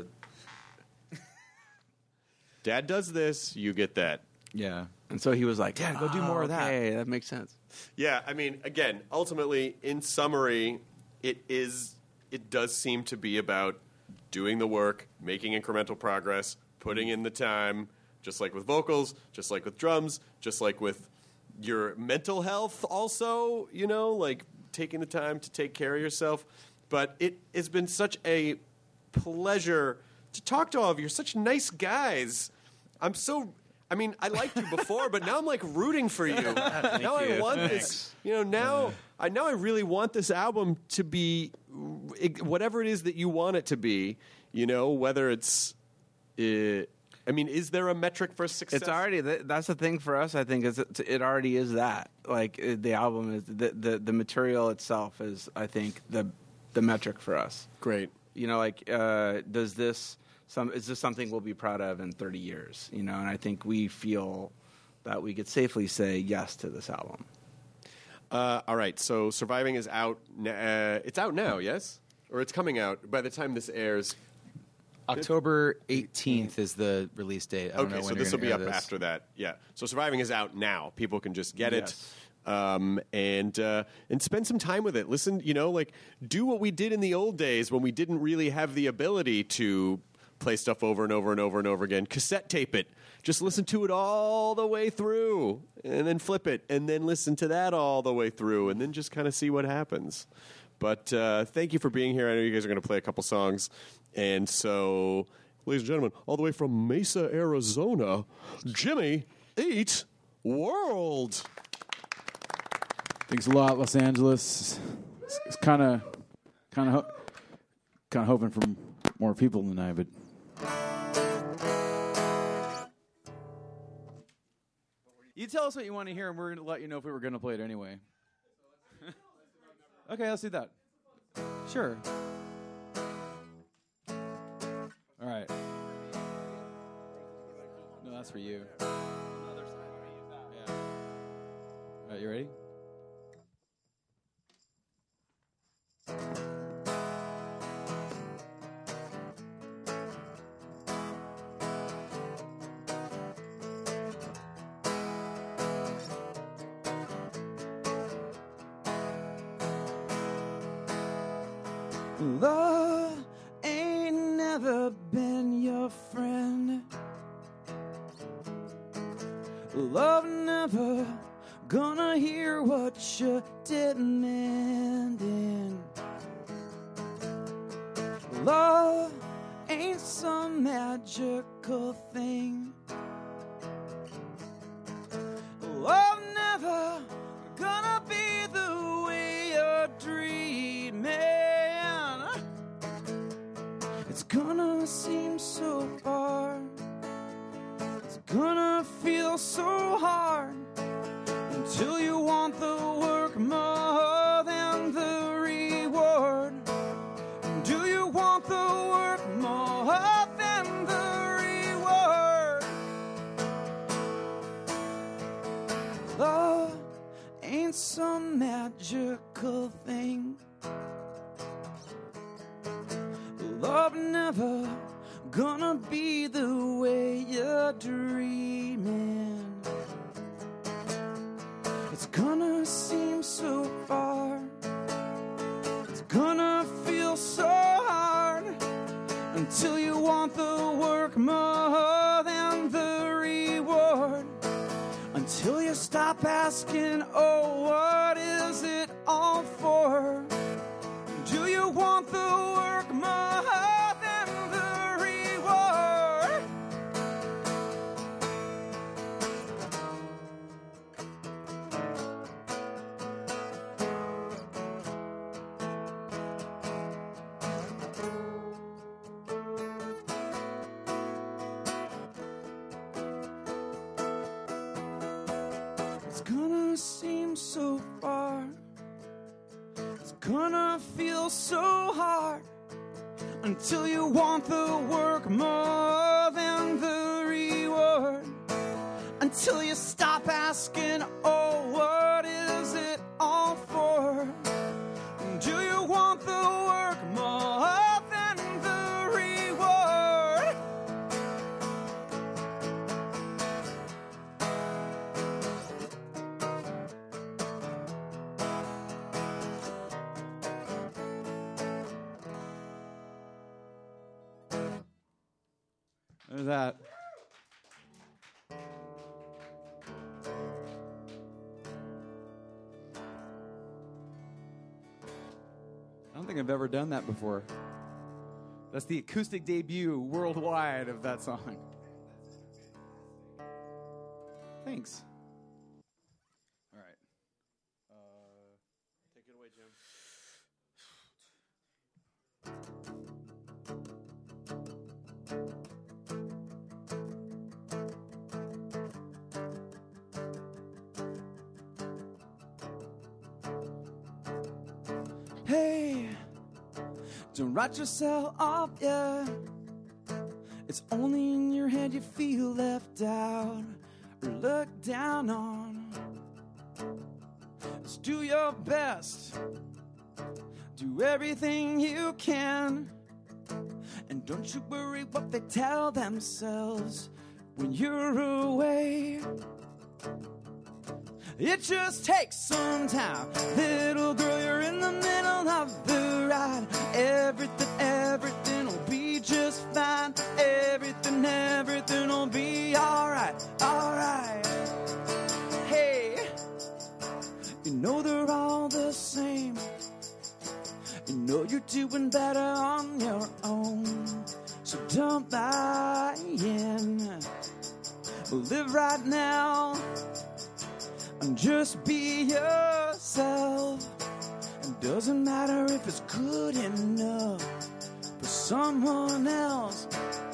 Dad does this, you get that. yeah. And so he was like, Dad, go do more of that. Okay, that makes sense. Yeah, I mean, again, ultimately, in summary, it is it does seem to be about doing the work, making incremental progress, putting in the time, just like with vocals, just like with drums, just like with your mental health also, you know, like taking the time to take care of yourself. But it has been such a pleasure to talk to all of you. You're such nice guys. I'm so... I mean, I liked you before, but now I'm like rooting for you. Now you. I want Thanks. this. You know, now I now I really want this album to be whatever it is that you want it to be. You know, whether it's. Uh, I mean, is there a metric for success? It's already that's the thing for us. I think is it, it already is that. Like it, the album is the, the the material itself is. I think the the metric for us. Great. You know, like uh, does this. Some, is this something we'll be proud of in thirty years? You know, and I think we feel that we could safely say yes to this album. Uh, all right, so Surviving is out. Uh, it's out now, yes, or it's coming out by the time this airs. October eighteenth is the release date. I don't Okay, know when so you're this will gonna be air up this. after that. Yeah, so Surviving is out now. People can just get Yes. it. Um, and uh, and spend some time with it. Listen, you know, like do what we did in the old days when we didn't really have the ability to play stuff over and over and over and over again. Cassette tape it. Just listen to it all the way through, and then flip it, and then listen to that all the way through, and then just kind of see what happens. But uh, thank you for being here. I know you guys are going to play a couple songs, and so, ladies and gentlemen, all the way from Mesa, Arizona, Jimmy Eat World. Thanks a lot, Los Angeles. It's, it's kind of, kind of, ho- kind of hoping for more people tonight, but. You tell us what you want to hear, and we're going to let you know if we were going to play it anyway. Okay, let's do that. Sure. All right. No, that's for you. Yeah. All right, you ready? Love ain't never been your friend. Love never gonna hear what you're demanding. Love ain't some magical thing. Love never gonna be the way you're dreaming. It's gonna seem so far. It's gonna feel so hard until you want the work more than the reward. Do you want the work more than the reward? Love ain't some magical thing. Love never gonna be the way you're dreaming. It's gonna seem so far. It's gonna feel so hard until you want the work more than the reward. Until you stop asking, oh, what is it all for? Do you want the work more than the reward? It's gonna seem so far. It's gonna feel so hard until you want the work more than the reward. Until you stop asking, oh, what is it all for? Do you want the work more than the reward? There's that. I don't think I've ever done that before. That's the acoustic debut worldwide of that song. Thanks. All right. Uh, Take it away, Jim. Hey, don't write yourself off, yeah. It's only in your head you feel left out or looked down on. Just do your best. Do everything you can. And don't you worry what they tell themselves when you're away. It just takes some time. Little girl, you're in the middle of the ride. Everything, everything will be just fine. Everything, everything will be alright, alright. Hey, you know they're all the same. You know you're doing better on your own. So don't buy in. Live right now. And just be yourself. It doesn't matter if it's good enough for someone else.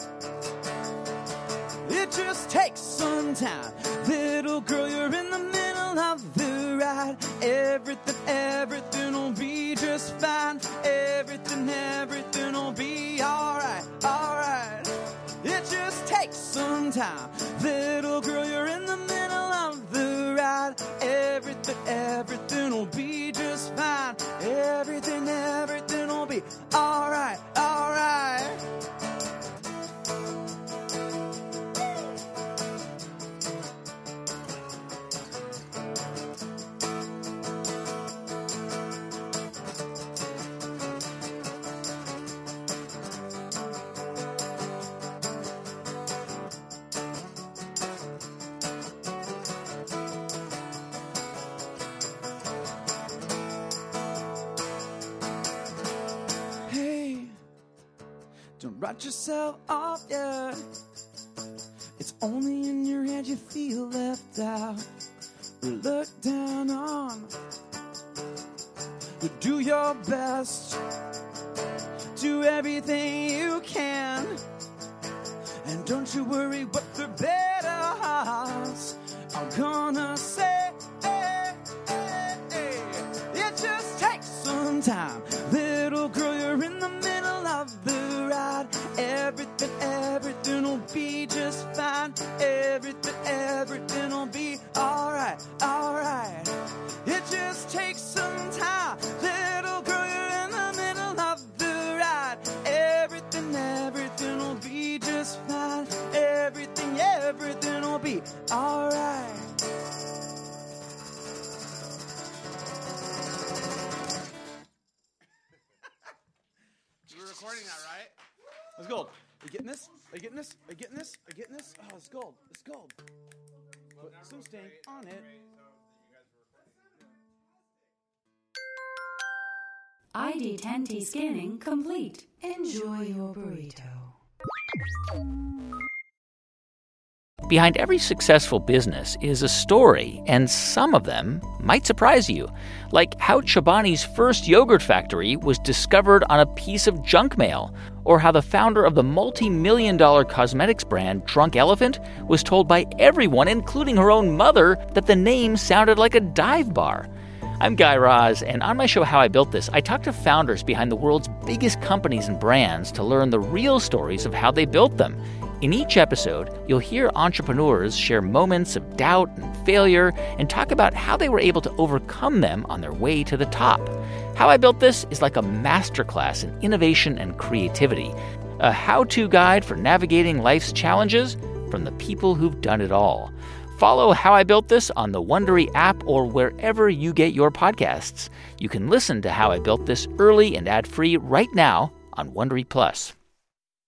It just takes some time. Little girl, you're in the middle of the ride. Everything, everything will be just fine. Everything, everything will be alright, alright. It just takes some time. Little girl, you're in the middle of the ride. Everything, everything will be just fine. Everything, everything will be alright, alright. Don't write yourself off, yeah. It's only in your head you feel left out or looked down on. But do your best. Do everything you can. And don't you worry what the better hearts are gonna say. Hey, hey, hey. It just takes some time. Little girl, you're in the middle of the ride. Everything, everything will be just fine. Everything, everything will be alright, alright. It just takes some time. Little girl, you're in the middle of the ride. Everything, everything will be just fine. Everything, everything will be alright. We're recording that, right? It's gold. Are you getting this? Are you getting this? Are you getting this? Are you getting this? Oh, it's gold. It's gold. Put some stain on it. I D ten T scanning complete. Enjoy your burrito. Behind every successful business is a story, and some of them might surprise you. Like how Chobani's first yogurt factory was discovered on a piece of junk mail, or how the founder of the multi-million dollar cosmetics brand Drunk Elephant was told by everyone, including her own mother, that the name sounded like a dive bar. I'm Guy Raz, and on my show How I Built This, I talk to founders behind the world's biggest companies and brands to learn the real stories of how they built them. In each episode, you'll hear entrepreneurs share moments of doubt and failure and talk about how they were able to overcome them on their way to the top. How I Built This is like a masterclass in innovation and creativity, a how-to guide for navigating life's challenges from the people who've done it all. Follow How I Built This on the Wondery app or wherever you get your podcasts. You can listen to How I Built This early and ad-free right now on Wondery Plus.